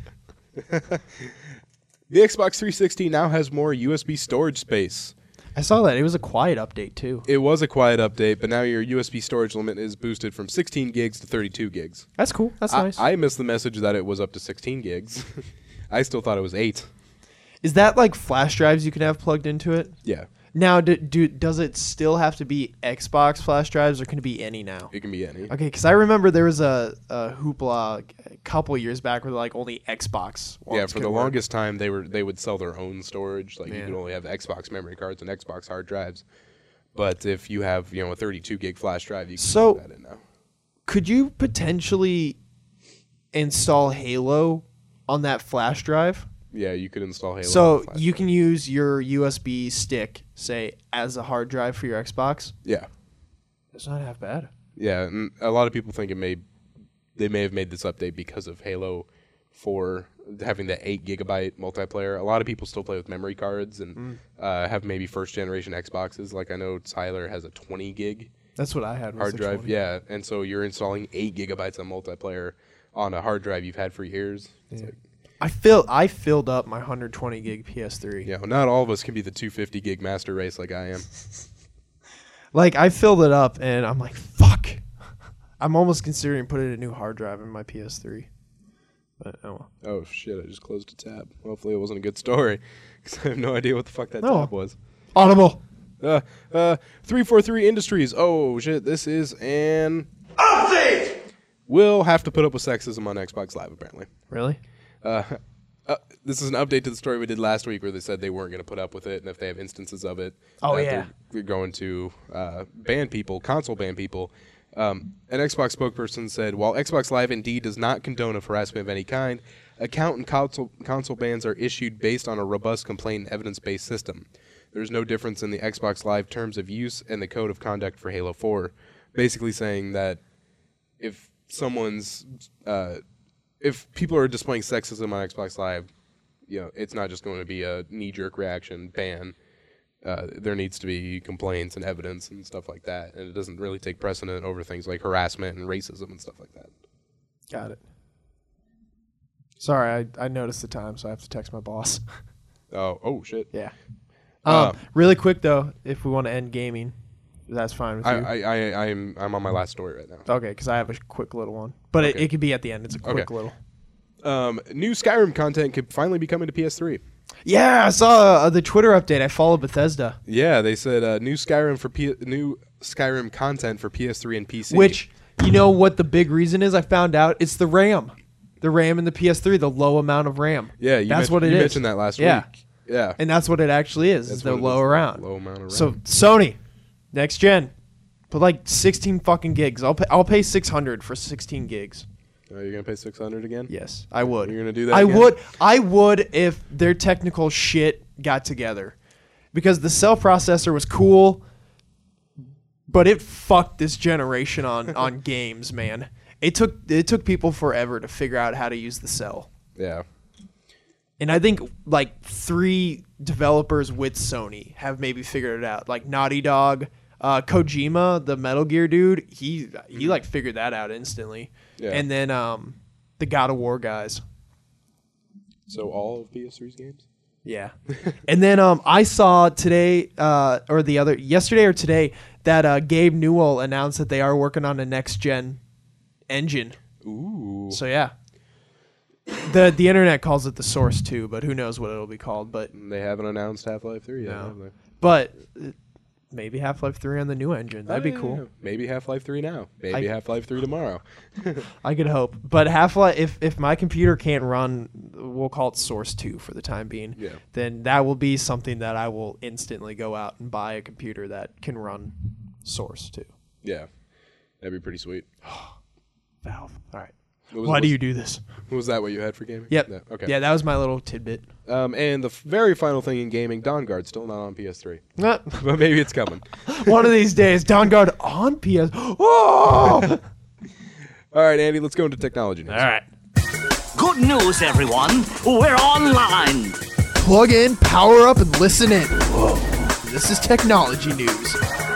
The Xbox three sixty now has more U S B storage space. I saw that. It was a quiet update too. It was a quiet update, but now your U S B storage limit is boosted from sixteen gigs to thirty-two gigs. That's cool. That's I, nice. I missed the message that it was up to sixteen gigs. I still thought it was eight. Is that like flash drives you can have plugged into it? Yeah, Now, do, do does it still have to be Xbox flash drives, or can it be any now? it can be any. Okay, because I remember there was a, a hoopla a couple years back where like only Xbox. Yeah, ones for could the work. longest time they were they would sell their own storage. Like you Yeah. could only have Xbox memory cards and Xbox hard drives. But if you have you know a thirty-two gig flash drive, you can So- put that in now. Could you potentially install Halo on that flash drive? Yeah, you could install Halo. on So the flash you drive. can use your U S B stick, say, as a hard drive for your Xbox. Yeah, That's not half bad. yeah. And a lot of people think it may they may have made this update because of Halo four having the eight gigabyte multiplayer. A lot of people still play with memory cards and Mm. uh, have maybe first generation Xboxes. Like I know Tyler has a twenty gig That's what I had. was hard the drive. twenty. Yeah, and so you're installing eight gigabytes of multiplayer on a hard drive you've had for years. It's Yeah. like, I fill I filled up my one hundred twenty gig P S three. you know, not all of us can be the two hundred fifty gig master race like I am. Like I filled it up and I'm like, fuck. I'm almost considering putting a new hard drive in my P S three. But oh well. Oh shit! I just closed a tab. Hopefully it wasn't a good story, because I have no idea what the fuck that No. tab was. Audible. Uh, uh, three forty-three Industries. Oh shit! This is an Update! We'll have to put up with sexism on Xbox Live apparently. Really? Uh, uh, this is an update to the story we did last week, where they said they weren't going to put up with it, and if they have instances of it, Oh, that yeah. they're, they're going to uh, ban people, console ban people. Um, an Xbox spokesperson said, while Xbox Live indeed does not condone of harassment of any kind, account and console, console bans are issued based on a robust complaint and evidence-based system. There's no difference in the Xbox Live terms of use and the code of conduct for Halo four. Basically saying that if someone's, uh, if people are displaying sexism on Xbox Live, you know, it's not just going to be a knee-jerk reaction ban. Uh, there needs to be complaints and evidence and stuff like that, and it doesn't really take precedent over things like harassment and racism and stuff like that. Got it. Sorry, I, I noticed the time, so I have to text my boss. Oh, oh shit! Yeah. Um, Uh, really quick though, if we want to end gaming, that's fine with you. I, I, I, I'm, I'm on my last story right now. okay, because I have a quick little one, but it, Okay. it could be at the end. It's a quick Okay. little. Um, new Skyrim content could finally be coming to P S three. Yeah, I saw uh, the Twitter update. I followed Bethesda, Yeah, they said uh, new Skyrim for P- new Skyrim content for P S three and P C. which you know what the big reason is? I found out it's the RAM, the RAM in the P S three, the low amount of RAM. yeah, you that's men- what it you is. mentioned that last Yeah. week. Yeah, And that's what it actually is. That's is the what it low is, around. low amount of RAM. So Sony, next gen, put like sixteen fucking gigs. I'll pay. I'll pay six hundred for sixteen gigs. Oh, you're gonna pay six hundred again? Yes, I would. You're gonna do that I again? would. I would if their technical shit got together, because the cell processor was cool, but it fucked this generation on on games, man. It took it took people forever to figure out how to use the cell, Yeah. and I think like three developers with Sony have maybe figured it out. Like Naughty Dog, uh, Kojima, the Metal Gear dude, he he like figured that out instantly. Yeah. And then um, the God of War guys. So all of P S three's games? Yeah. And then um, I saw today uh, or the other yesterday or today that uh, Gabe Newell announced that they are working on a next gen engine. Ooh. So yeah. The the internet calls it the Source two, but who knows what it'll be called, but They haven't announced Half-Life three yet, No. have they? but uh, maybe Half-Life three on the new engine. That'd be Oh, cool. yeah. Maybe Half-Life three now. Maybe I- Half-Life three tomorrow. I could hope. But Half-Life, if, if my computer can't run, we'll call it Source two for the time being, Yeah. then that will be something that I will instantly go out and buy a computer that can run Source two. Yeah. That'd be pretty sweet. Valve. All right. What was- Why do was- you do this? Was that what you had for gaming? Yep. Yeah, okay. Yeah, that was my little tidbit. Um, and the f- very final thing in gaming, Dawn Guard, still not on P S three. Ah, But maybe it's coming. One of these days, Dawn Guard on P S. Oh! All right, Andy, let's go into technology news. All right. Good news, everyone. We're online. Plug in, power up, and listen in. This is technology news.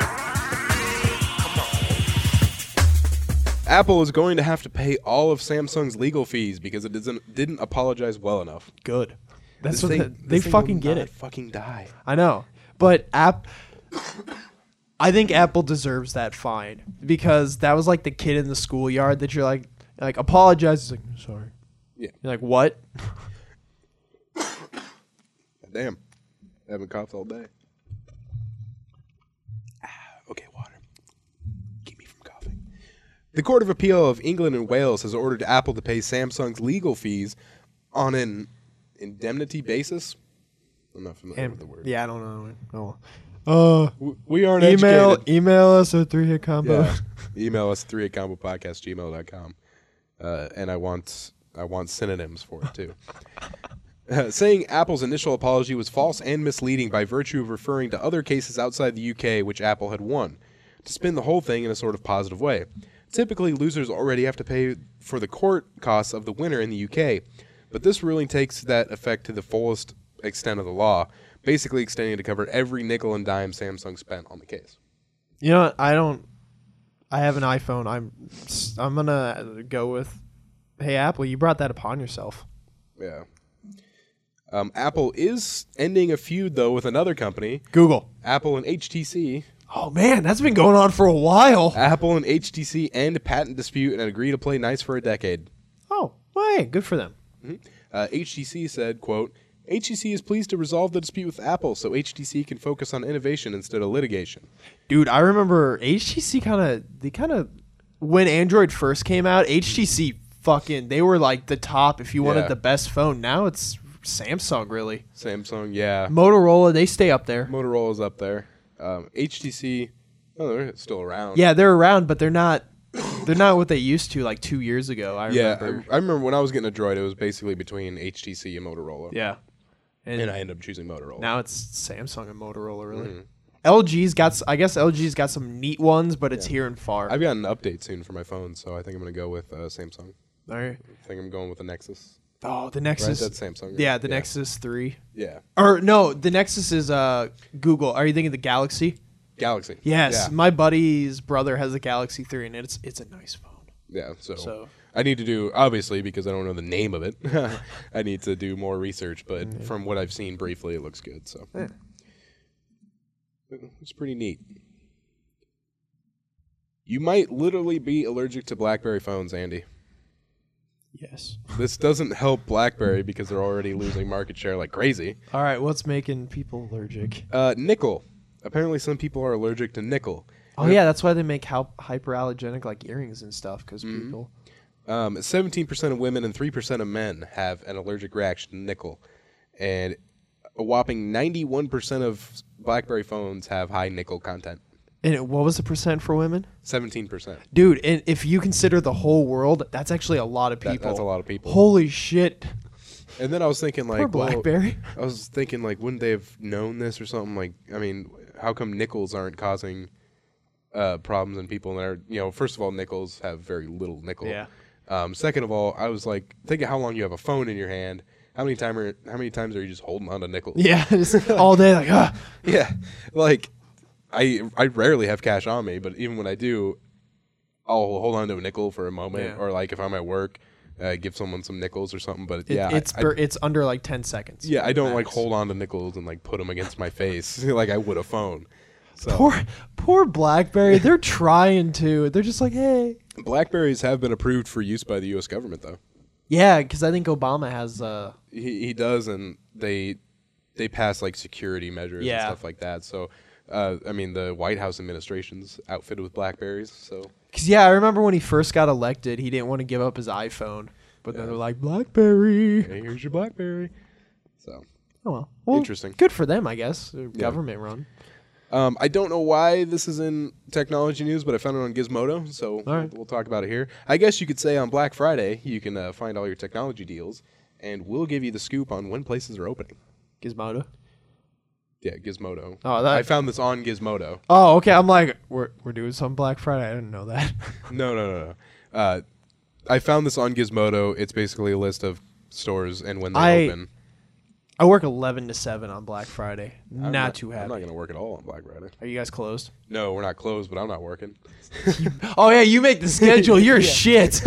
Apple is going to have to pay all of Samsung's legal fees because it doesn't didn't apologize well enough. Good. That's This what thing- the- this they thing will fucking get not it. Fucking die. I know, but app. I think Apple deserves that fine because that was like the kid in the schoolyard that you're like, like apologize. He's like, sorry. Yeah. You're like, what? Damn. I haven't coughed all day. Ah, okay, water. Keep me from coughing. The Court of Appeal of England and Wales has ordered Apple to pay Samsung's legal fees on an indemnity basis. I'm not familiar And, with the word. yeah, I don't know. Oh. Uh, W- We aren't email educated. email us at three hit combo. Yeah. Email us three at combo podcast gmail dot com. Uh, and I want I want synonyms for it too. Uh, saying Apple's initial apology was false and misleading by virtue of referring to other cases outside the U K which Apple had won, to spin the whole thing in a sort of positive way. Typically, losers already have to pay for the court costs of the winner in the U K, but this ruling takes that effect to the fullest extent of the law, basically extending to cover every nickel and dime Samsung spent on the case. You know what? I don't. I have an iPhone. I'm. I'm gonna go with. Hey Apple, you brought that upon yourself. Yeah. Um, Apple is ending a feud, though, with another company. Google. Apple and H T C. Oh man, that's been going on for a while. Apple and H T C end patent dispute and agree to play nice for a decade. Oh, well, hey, good for them. Uh, H T C said, quote, H T C is pleased to resolve the dispute with Apple so H T C can focus on innovation instead of litigation. Dude, I remember H T C kind of they kind of when Android first came out, H T C fucking they were like the top if you wanted Yeah. the best phone. Now it's Samsung really. Samsung, yeah. Motorola, they stay up there. Motorola's up there. Um, H T C, oh, they're still around. Yeah, they're around, but they're not they're not what they used to like two years ago. I Yeah, remember. I, I remember when I was getting a Droid, it was basically between H T C and Motorola. yeah. And, And I ended up choosing Motorola. now it's Samsung and Motorola really. Mm-hmm. L G's got s- I guess L G's got some neat ones, but it's here and far. I've got an update soon for my phone, so I think I'm going to go with uh, Samsung. All right. I think I'm going with the Nexus. Oh, the Right? Nexus. That's Samsung. Right? Yeah, the Nexus three. Yeah. Or no, the Nexus is uh Google. Are you thinking the Galaxy? Galaxy. Yes, Yeah. my buddy's brother has a Galaxy three, and it's it's a nice phone. Yeah, so, So- I need to do, obviously, because I don't know the name of it, I need to do more research, but from what I've seen briefly, it looks good, so. Yeah. It's pretty neat. You might literally be allergic to BlackBerry phones, Andy. Yes. This doesn't help BlackBerry because they're already losing market share like crazy. All right, what's making people allergic? Uh, nickel. Apparently some people are allergic to nickel. Oh yeah, that's why they make hyp- hyperallergenic like earrings and stuff because people. Um, seventeen percent of women and three percent of men have an allergic reaction to nickel. And a whopping ninety-one percent of BlackBerry phones have high nickel content. And it, what was the percent for women? seventeen percent. Dude, and if you consider the whole world, that's actually a lot of That- people. that's a lot of people. Holy shit! And then I was thinking, like, Poor well, BlackBerry. I was thinking, like, wouldn't they have known this or something? Like, I mean, how come nickels aren't causing uh, problems in people? And are, you know, first of all, nickels have very little nickel. Yeah. Um, second of all, I was like, think of how long you have a phone in your hand, how How many time are, How many times are you just holding on to nickels? Yeah, just all day like ah. Yeah, like I I rarely have cash on me, but even when I do, I'll hold on to a nickel for a moment, Yeah. or like if I'm at work, uh, give someone some nickels or something. But It, yeah, it's I, per, it's under like ten seconds. yeah, I don't like max. hold on to nickels and like put them against my face like I would a phone. So Poor poor BlackBerry. They're trying to. They're just like, hey. Blackberries have been approved for use by the U S government, though. Yeah, because I think Obama has. Uh, He, he does, and they they pass like security measures Yeah. and stuff like that. So, uh, I mean, the White House administration's outfitted with Blackberries. So, Cause yeah, I remember when he first got elected, he didn't want to give up his iPhone, but then they're like BlackBerry. hey, here's your Blackberry. So, Oh well. Well, Interesting. Good for them, I guess. They're Government run. um, I don't know why this is in technology news, but I found it on Gizmodo, so we'll, right. we'll talk about it here. I guess you could say on Black Friday you can uh, find all your technology deals, and we'll give you the scoop on when places are opening. Gizmodo. Yeah, Gizmodo. Oh, that- I found this on Gizmodo. Oh, okay. I'm like, we're we're doing some Black Friday. I didn't know that. No, no, no, no. Uh, I found this on Gizmodo. It's basically a list of stores and when they I- open. I work eleven to seven on Black Friday. I'm not, too I'm happy. not going to work at all on Black Friday. Are you guys closed? No, we're not closed, but I'm not working. Oh yeah, you make the schedule. You're shit.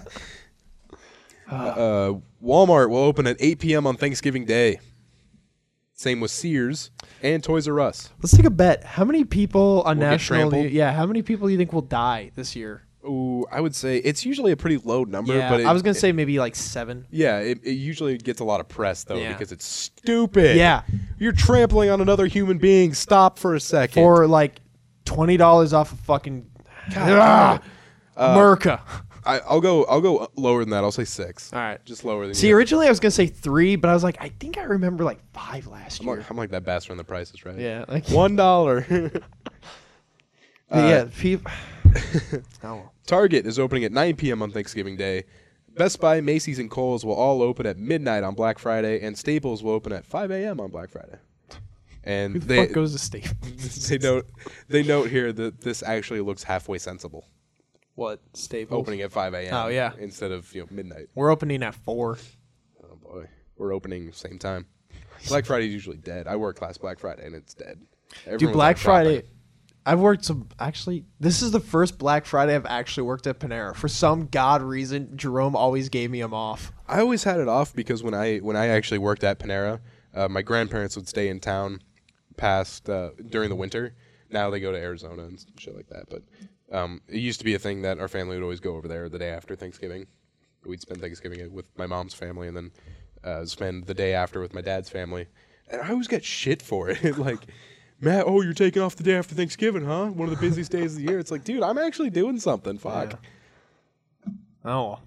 Uh, Walmart will open at eight p.m. on Thanksgiving Day. Same with Sears and Toys R Us. Let's take a bet. How many people on Will get national? trampled? Yeah, how many people do you think will die this year? Ooh, I would say it's usually a pretty low number. Yeah, but it, I was gonna it- say maybe like seven. Yeah, it, it usually gets a lot of press though Yeah. because it's stupid. Yeah. You're trampling on another human being. Stop for a second. For like twenty dollars off of fucking ah, Merca. I, I'll go. I'll go lower than that. I'll say six. All right. just lower than See, you. originally I was gonna say three, but I was like, I think I remember like five last I'm year. like, I'm like that bastard on The Price is Right. Yeah, like One dollar. But yeah, people. oh, well. Target is opening at nine p.m. on Thanksgiving Day. Best Buy, Macy's, and Kohl's will all open at midnight on Black Friday, and Staples will open at five a.m. on Black Friday. And Who the they fuck goes to Staples? they note they note here that this actually looks halfway sensible, What Staples? opening at five a.m. Oh, yeah. instead of you know midnight. We're opening at four. Oh boy, we're opening same time. Black Friday is usually dead. I work last Black Friday and it's dead. Dude, Everyone's Black out shopping. Friday. I've worked some. Actually, this is the first Black Friday I've actually worked at Panera. For some god reason, Jerome always gave me them off. I always had it off because when I when I actually worked at Panera, uh, my grandparents would stay in town past uh, during the winter. Now they go to Arizona and shit like that. But um, it used to be a thing that our family would always go over there the day after Thanksgiving. We'd spend Thanksgiving with my mom's family and then uh, spend the day after with my dad's family. And I always get shit for it. Like, Matt, oh, you're taking off the day after Thanksgiving, huh? One of the busiest days of the year. It's like, dude, I'm actually doing something. Fuck. Oh,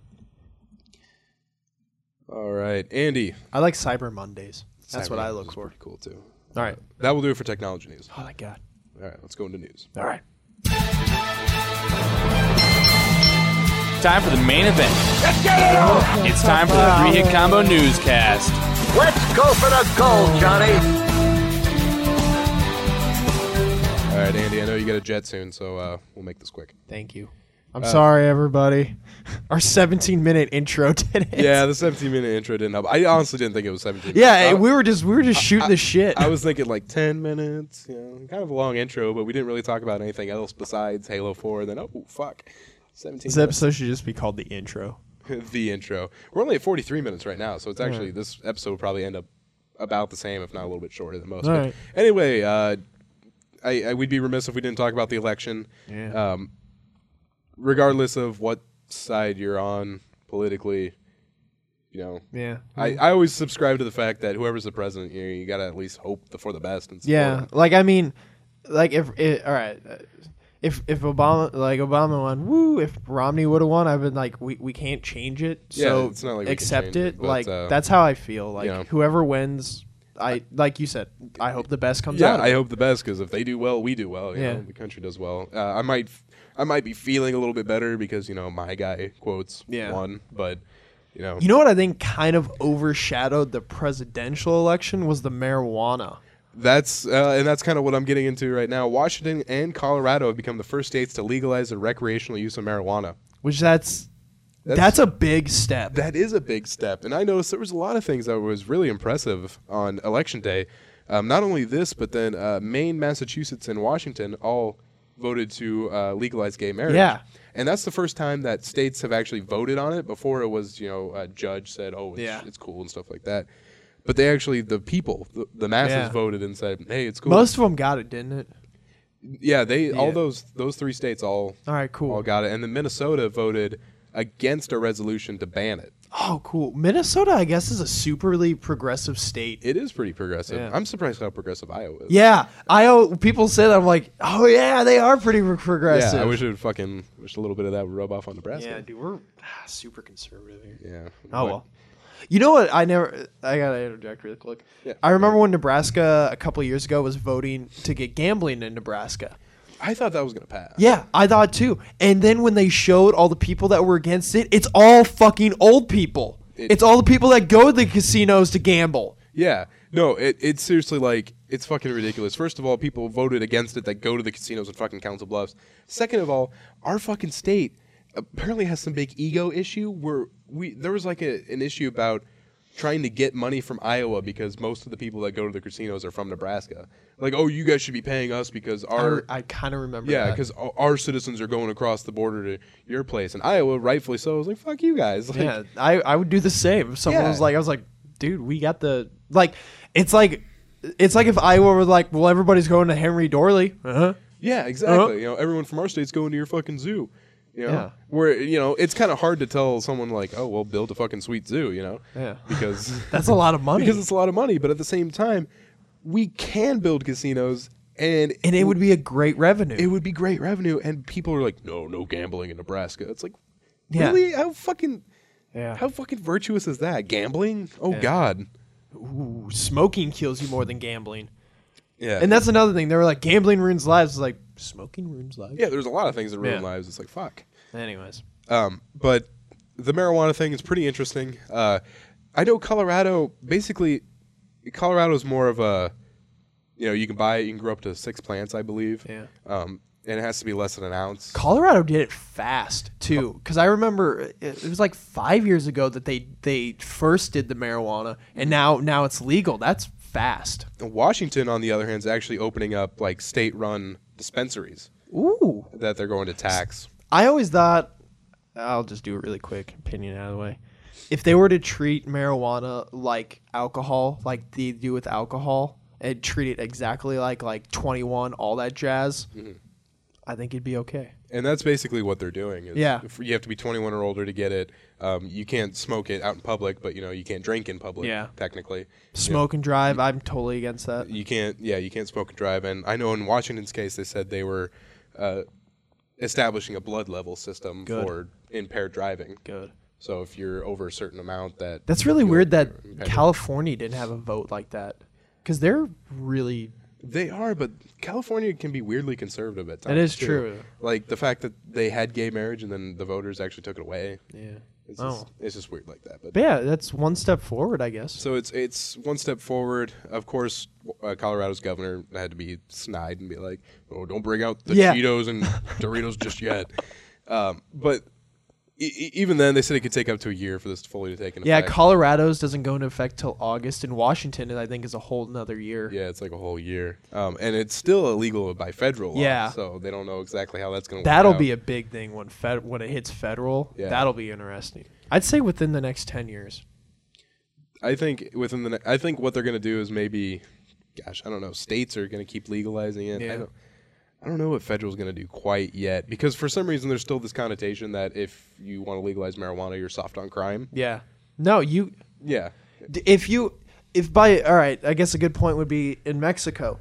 All right, Andy. I like Cyber Mondays. That's what Cyber I Mondays look is for. pretty cool too. All right. That will do it for technology news. Oh my god. All right, let's go into news. All right. Time for the main event. Let's get it on! It's time for the three hit combo newscast. Let's go for the gold, Johnny. All right, Andy, I know you got a jet soon, so uh, we'll make this quick. Thank you. Uh, I'm sorry, everybody. Our seventeen minute intro did it. Yeah, the seventeen minute intro didn't help. I honestly didn't think it was seventeen Yeah, minutes. I- we were just we were just shooting the shit. I was thinking like ten minutes, you know, kind of a long intro, but we didn't really talk about anything else besides Halo four. And then, oh, fuck. seventeen This minutes. episode should just be called the intro. The intro. We're only at forty-three minutes right now, so it's actually, this episode will probably end up about the same, if not a little bit shorter than most. All But right. Anyway, uh, I, I we'd be remiss if we didn't talk about the election. Yeah. Um, regardless of what side you're on politically, you know, Yeah. I, I always subscribe to the fact that whoever's the president, you know, you gotta at least hope the, for the best. And support Yeah, him. like I mean, like if it, all right, uh, if if Obama like Obama won, woo. If Romney would have won, I've been like, we, we can't change it, Yeah, so it's not like we can accept change it. it, but, like uh, that's how I feel. Like yeah. whoever wins, I like you said, I hope the best comes Yeah, out. of I it. hope the best because if they do well, we do well. You Yeah. know, the country does well. Uh, I might, I might be feeling a little bit better because you know my guy quotes Yeah. won, but you know, You know what I think kind of overshadowed the presidential election was the marijuana. that's uh, and that's kind of what I'm getting into right now. Washington and Colorado have become the first states to legalize the recreational use of marijuana. Which that's That's, That's a big step. that is a big step. And I noticed there was a lot of things that was really impressive on Election Day. Um, not only this, but then uh, Maine, Massachusetts, and Washington all voted to uh, legalize gay marriage. Yeah. And that's the first time that states have actually voted on it. Before it was, you know, a judge said, oh, it's, Yeah. it's cool and stuff like that. But they actually, the people, the, the masses Yeah. voted and said, hey, it's cool. Most of them got it, didn't it? Yeah, they all Yeah. those those three states all All right, cool. all got it. And then Minnesota voted against a resolution to ban it. Oh, cool. Minnesota, I guess, is a superly progressive state. It is pretty progressive. Yeah. I'm surprised how progressive Iowa is. Yeah, I people say that. I'm like, oh yeah, they are pretty pro- progressive. Yeah, I wish it would fucking wish a little bit of that would rub off on Nebraska. Yeah, dude, we're ah, super conservative here. Yeah. Oh But- well. You know what? I never. I gotta interject really quick. Yeah. I remember when Nebraska a couple years ago was voting to get gambling in Nebraska. I thought that was gonna pass. Yeah, I thought too. And then when they showed all the people that were against it, it's all fucking old people. It- it's all the people that go to the casinos to gamble. Yeah. No, it, it's seriously like it's fucking ridiculous. First of all, people voted against it that go to the casinos in fucking Council Bluffs. Second of all, our fucking state apparently has some big ego issue where we there was like a, an issue about trying to get money from Iowa because most of the people that go to the casinos are from Nebraska. Like, oh, you guys should be paying us because our I, I kind of remember. yeah, that. because our citizens are going across the border to your place, and Iowa, rightfully so, was like, "Fuck you guys." Like, yeah, I, I would do the same. If someone Yeah. was like, I was like, dude, we got the like. It's like, it's like if Iowa were like, well, everybody's going to Henry Dorley. Uh huh. yeah, exactly. Uh-huh. You know, everyone from our state's going to your fucking zoo. You know, Yeah. where you know it's kind of hard to tell someone like, "Oh, well, build a fucking sweet zoo," you know, Yeah. because That's a lot of money. because it's a lot of money. But at the same time, we can build casinos, and and it would be a great revenue. it would be great revenue. And people are like, "No, no gambling in Nebraska." It's like, Yeah. really? How fucking yeah. how fucking virtuous is that? Gambling? Oh Yeah. God. Ooh, smoking kills you more than gambling. Yeah. And that's another thing. They were like, gambling ruins lives. It's like, smoking ruins lives. yeah. There's a lot of things that ruin Yeah. lives. It's like fuck. Anyways. Um, but the marijuana thing is pretty interesting. Uh, I know Colorado, basically, Colorado's more of a, you know, you can buy it, you can grow up to six plants, I believe. Yeah. Um, and it has to be less than an ounce. Colorado did it fast too, because I remember it, it was like five years ago that they they first did the marijuana, and now now it's legal. That's fast. Washington, on the other hand, is actually opening up like state-run dispensaries Ooh. that they're going to tax. I always thought, I'll just do it really quick, opinion out of the way. If they were to treat marijuana like alcohol, like they do with alcohol, and treat it exactly like like twenty-one, all that jazz, Mm-hmm. I think it'd be okay. And that's basically what they're doing. Is Yeah. if you have to be twenty-one or older to get it. Um, you can't smoke it out in public, but you know you can't drink in public. Yeah. Technically, Smoke and drive, I'm totally against that. you can't. Yeah, you can't smoke and drive. And I know in Washington's case, they said they were uh, establishing a blood level system Good. for impaired driving. Good. So if you're over a certain amount, that That's really you'll- weird that impaired. California didn't have a vote like that, because they're really. They are, but California can be weirdly conservative at times. That is too. true. Like the fact that they had gay marriage and then the voters actually took it away. Yeah. It's, Oh. just, it's just weird like that. But But yeah, that's one step forward, I guess. so it's it's one step forward. Of course, uh, Colorado's governor had to be snide and be like, "Oh, don't bring out the Yeah. Cheetos and Doritos just yet." Um, but e- e- even then, they said it could take up to a year for this to fully take into Yeah, effect. Colorado's doesn't go into effect till August, and Washington, I think, is a whole nother year. Yeah, it's like a whole year, um, and it's still illegal by federal law. Yeah. So they don't know exactly how that's going to. That'll work out. be a big thing when fed when it hits federal. Yeah. That'll be interesting. I'd say within the next ten years. I think within the. Ne- I think what they're going to do is maybe, gosh, I don't know. States are going to keep legalizing it. Yeah. I don't. I don't know what federal's going to do quite yet because for some reason there's still this connotation that if you want to legalize marijuana, you're soft on crime. Yeah. No, you. Yeah. d- If you, if by all right, I guess a good point would be in Mexico.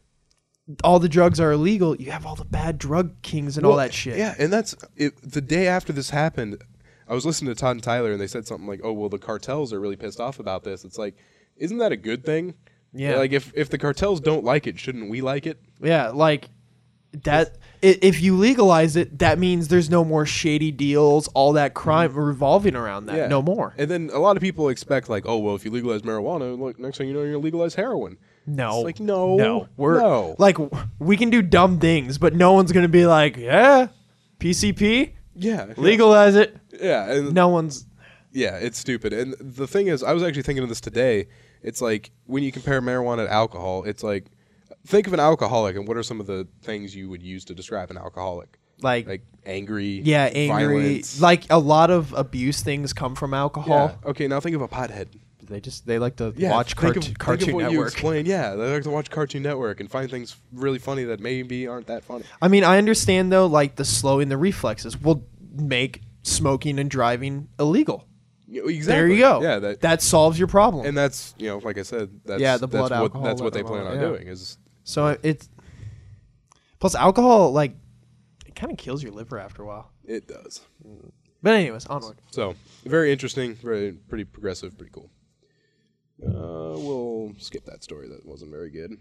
All the drugs are illegal. You have all the bad drug kings and all Well, that shit. Yeah, and that's it, the day after this happened. I was listening to Todd and Tyler, and they said something like, "Oh, well, the cartels are really pissed off about this." It's like, isn't that a good thing? Yeah. Like if if the cartels don't like it, shouldn't we like it? Yeah, like that. i- If you legalize it, that means there's no more shady deals, all that crime revolving around that. Yeah. No more. And then a lot of people expect like, oh, well, if you legalize marijuana, look, next thing you know, you're gonna legalize heroin. No, It's like, no, no, we're no. like w- we can do dumb things, but no one's gonna be like, yeah, P C P, Yeah, legalize it. Yeah, and No one's. yeah, it's stupid. And the thing is, I was actually thinking of this today. It's like when you compare marijuana to alcohol, it's like think of an alcoholic and what are some of the things you would use to describe an alcoholic? Like, Like angry, yeah, angry. violence. Like a lot of abuse things come from alcohol. Yeah. Okay, now think of a pothead. They just they like to Yeah, watch think cart- of, Cartoon think of what you Network. explain. Yeah, they like to watch Cartoon Network and find things really funny that maybe aren't that funny. I mean, I understand though, like the slowing the reflexes will make smoking and driving illegal. Yeah, exactly. There you go. Yeah, that, that solves your problem. and that's you know, like I said, that's Yeah, the blood that's what, alcohol, that's what they plan whatever, on yeah. doing. Is so it's plus alcohol, like it kind of kills your liver after a while. it does. But anyways, onward. So very interesting, very pretty progressive, pretty cool. Uh, we'll skip that story. That wasn't very good.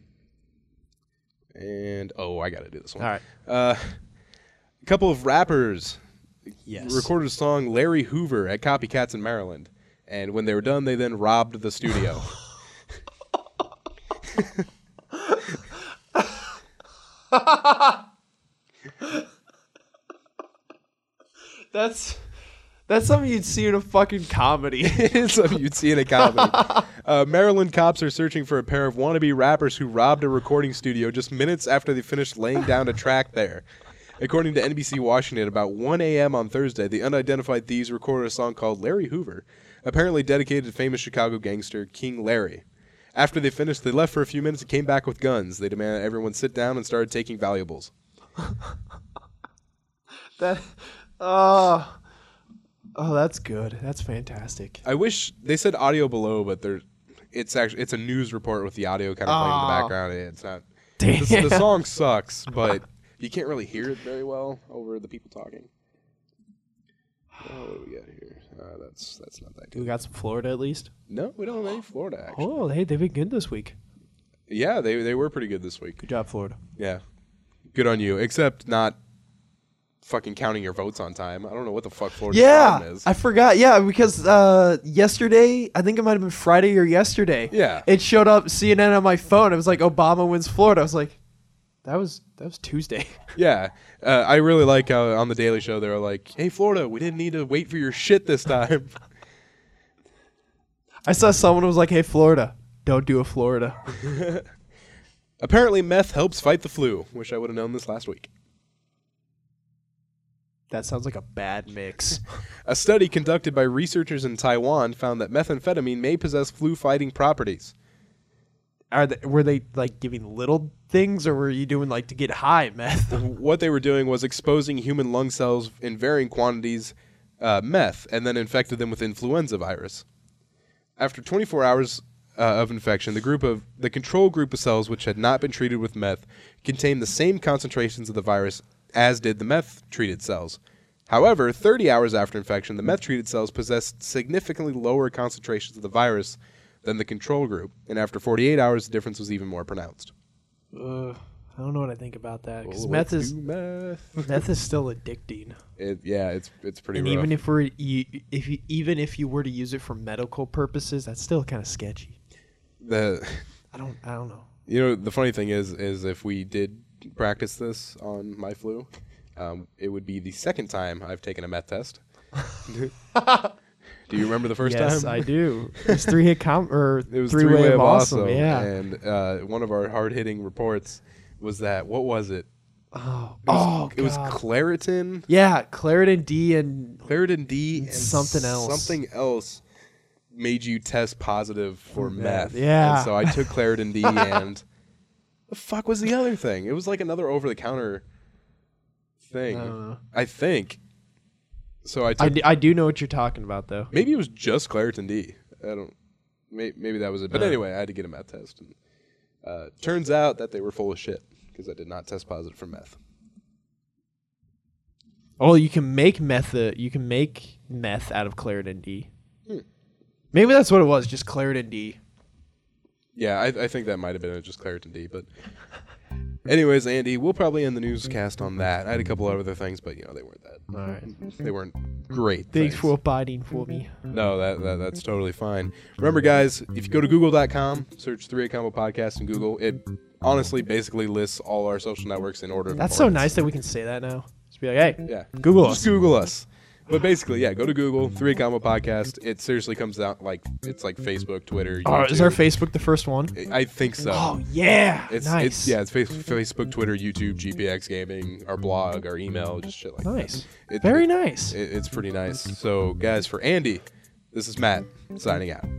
And oh, I got to do this one. All right. Uh, a couple of rappers Yes. recorded a song "Larry Hoover" at Copycats in Maryland, and when they were done, they then robbed the studio. That's that's something you'd see in a fucking comedy. It's something you'd see in a comedy. Uh, Maryland cops are searching for a pair of wannabe rappers who robbed a recording studio just minutes after they finished laying down a track there. According to N B C Washington, about one a.m. on Thursday, the unidentified thieves recorded a song called Larry Hoover, apparently dedicated to famous Chicago gangster King Larry. After they finished, they left for a few minutes and came back with guns. They demanded everyone sit down and started taking valuables. that oh oh that's good. That's fantastic. I wish they said audio below, but there, it's actually it's a news report with the audio kind of playing in Aw. the background. It's not. Damn. The, the song sucks, but you can't really hear it very well over the people talking. Oh, what do we got here? Uh, that's that's not that We good. got some Florida at least. No, we don't have any Florida actually. Oh, hey, they've been good this week. Yeah, they they were pretty good this week. Good job, Florida. Yeah, good on you. Except not fucking counting your votes on time. I don't know what the fuck Florida's Yeah, problem is. I forgot. Yeah, because uh, yesterday, I think it might have been Friday or yesterday. Yeah. it showed up C N N on my phone. It was like Obama wins Florida. I was like, that was that was Tuesday. Yeah, uh, I really like how on the Daily Show they were like, "Hey, Florida, we didn't need to wait for your shit this time." I saw someone who was like, "Hey, Florida, don't do a Florida." Apparently, meth helps fight the flu. Wish I would have known this last week. That sounds like a bad mix. A study conducted by researchers in Taiwan found that methamphetamine may possess flu-fighting properties. Are they, were they like giving little things, or were you doing like to get high meth? What they were doing was exposing human lung cells in varying quantities uh, meth, and then infected them with influenza virus. After twenty-four hours uh, of infection, the group of the control group of cells, which had not been treated with meth, contained the same concentrations of the virus as did the meth-treated cells. However, thirty hours after infection, the meth-treated cells possessed significantly lower concentrations of the virus than the control group, and after forty-eight hours, the difference was even more pronounced. uh, I don't know what I think about that because Well, meth let's is do meth. meth is still addicting. It, yeah, it's it's pretty And rough. even if we're you, if you, even if you were to use it for medical purposes, that's still kind of sketchy. the I don't I don't know. you know the funny thing is is if we did practice this on my flu, um, it would be the second time I've taken a meth test. Do you remember the first yes, time? I do. It's three hit com or It was three way of awesome. Yeah. And uh, one of our hard hitting reports was that what was it? oh, It was, oh it was God. Claritin, yeah, Claritin D and Claritin D, and something else. Something else made you test positive for meth. Yeah. And so I took Claritin D and the fuck was the other thing? It was like another over the counter thing. I don't know. I think. So I I, took d- I do know what you're talking about though. maybe it was just Claritin D. I don't. May, maybe that was it. But anyway, I had to get a meth test. And, uh, turns out that they were full of shit because I did not test positive for meth. Oh, you can make meth. Uh, you can make meth out of Claritin D. Hmm. Maybe that's what it was. Just Claritin D. Yeah, I, I think that might have been just Claritin D. But anyways, Andy, we'll probably end the newscast on that. I had a couple of other things, but you know they weren't that. All right. They weren't great. Thanks things. for abiding for me. No, that, that that's totally fine. Remember, guys, if you go to google dot com, search three A Combo Podcast in Google, it honestly basically lists all our social networks in order. of That's so importance. nice that we can say that now. Just be like, hey, Yeah. Google Just us. Google us. But basically, yeah, go to Google, Three Combo Podcast. It seriously comes out like it's like Facebook, Twitter. Oh, is our YouTube. Facebook the first one? I think so. Oh yeah, It's, nice. it's yeah, it's face- Facebook, Twitter, YouTube, G P X Gaming, our blog, our email, just shit like nice. that. It, Very it- nice. It, it's pretty nice. So, guys, for Andy, this is Matt signing out.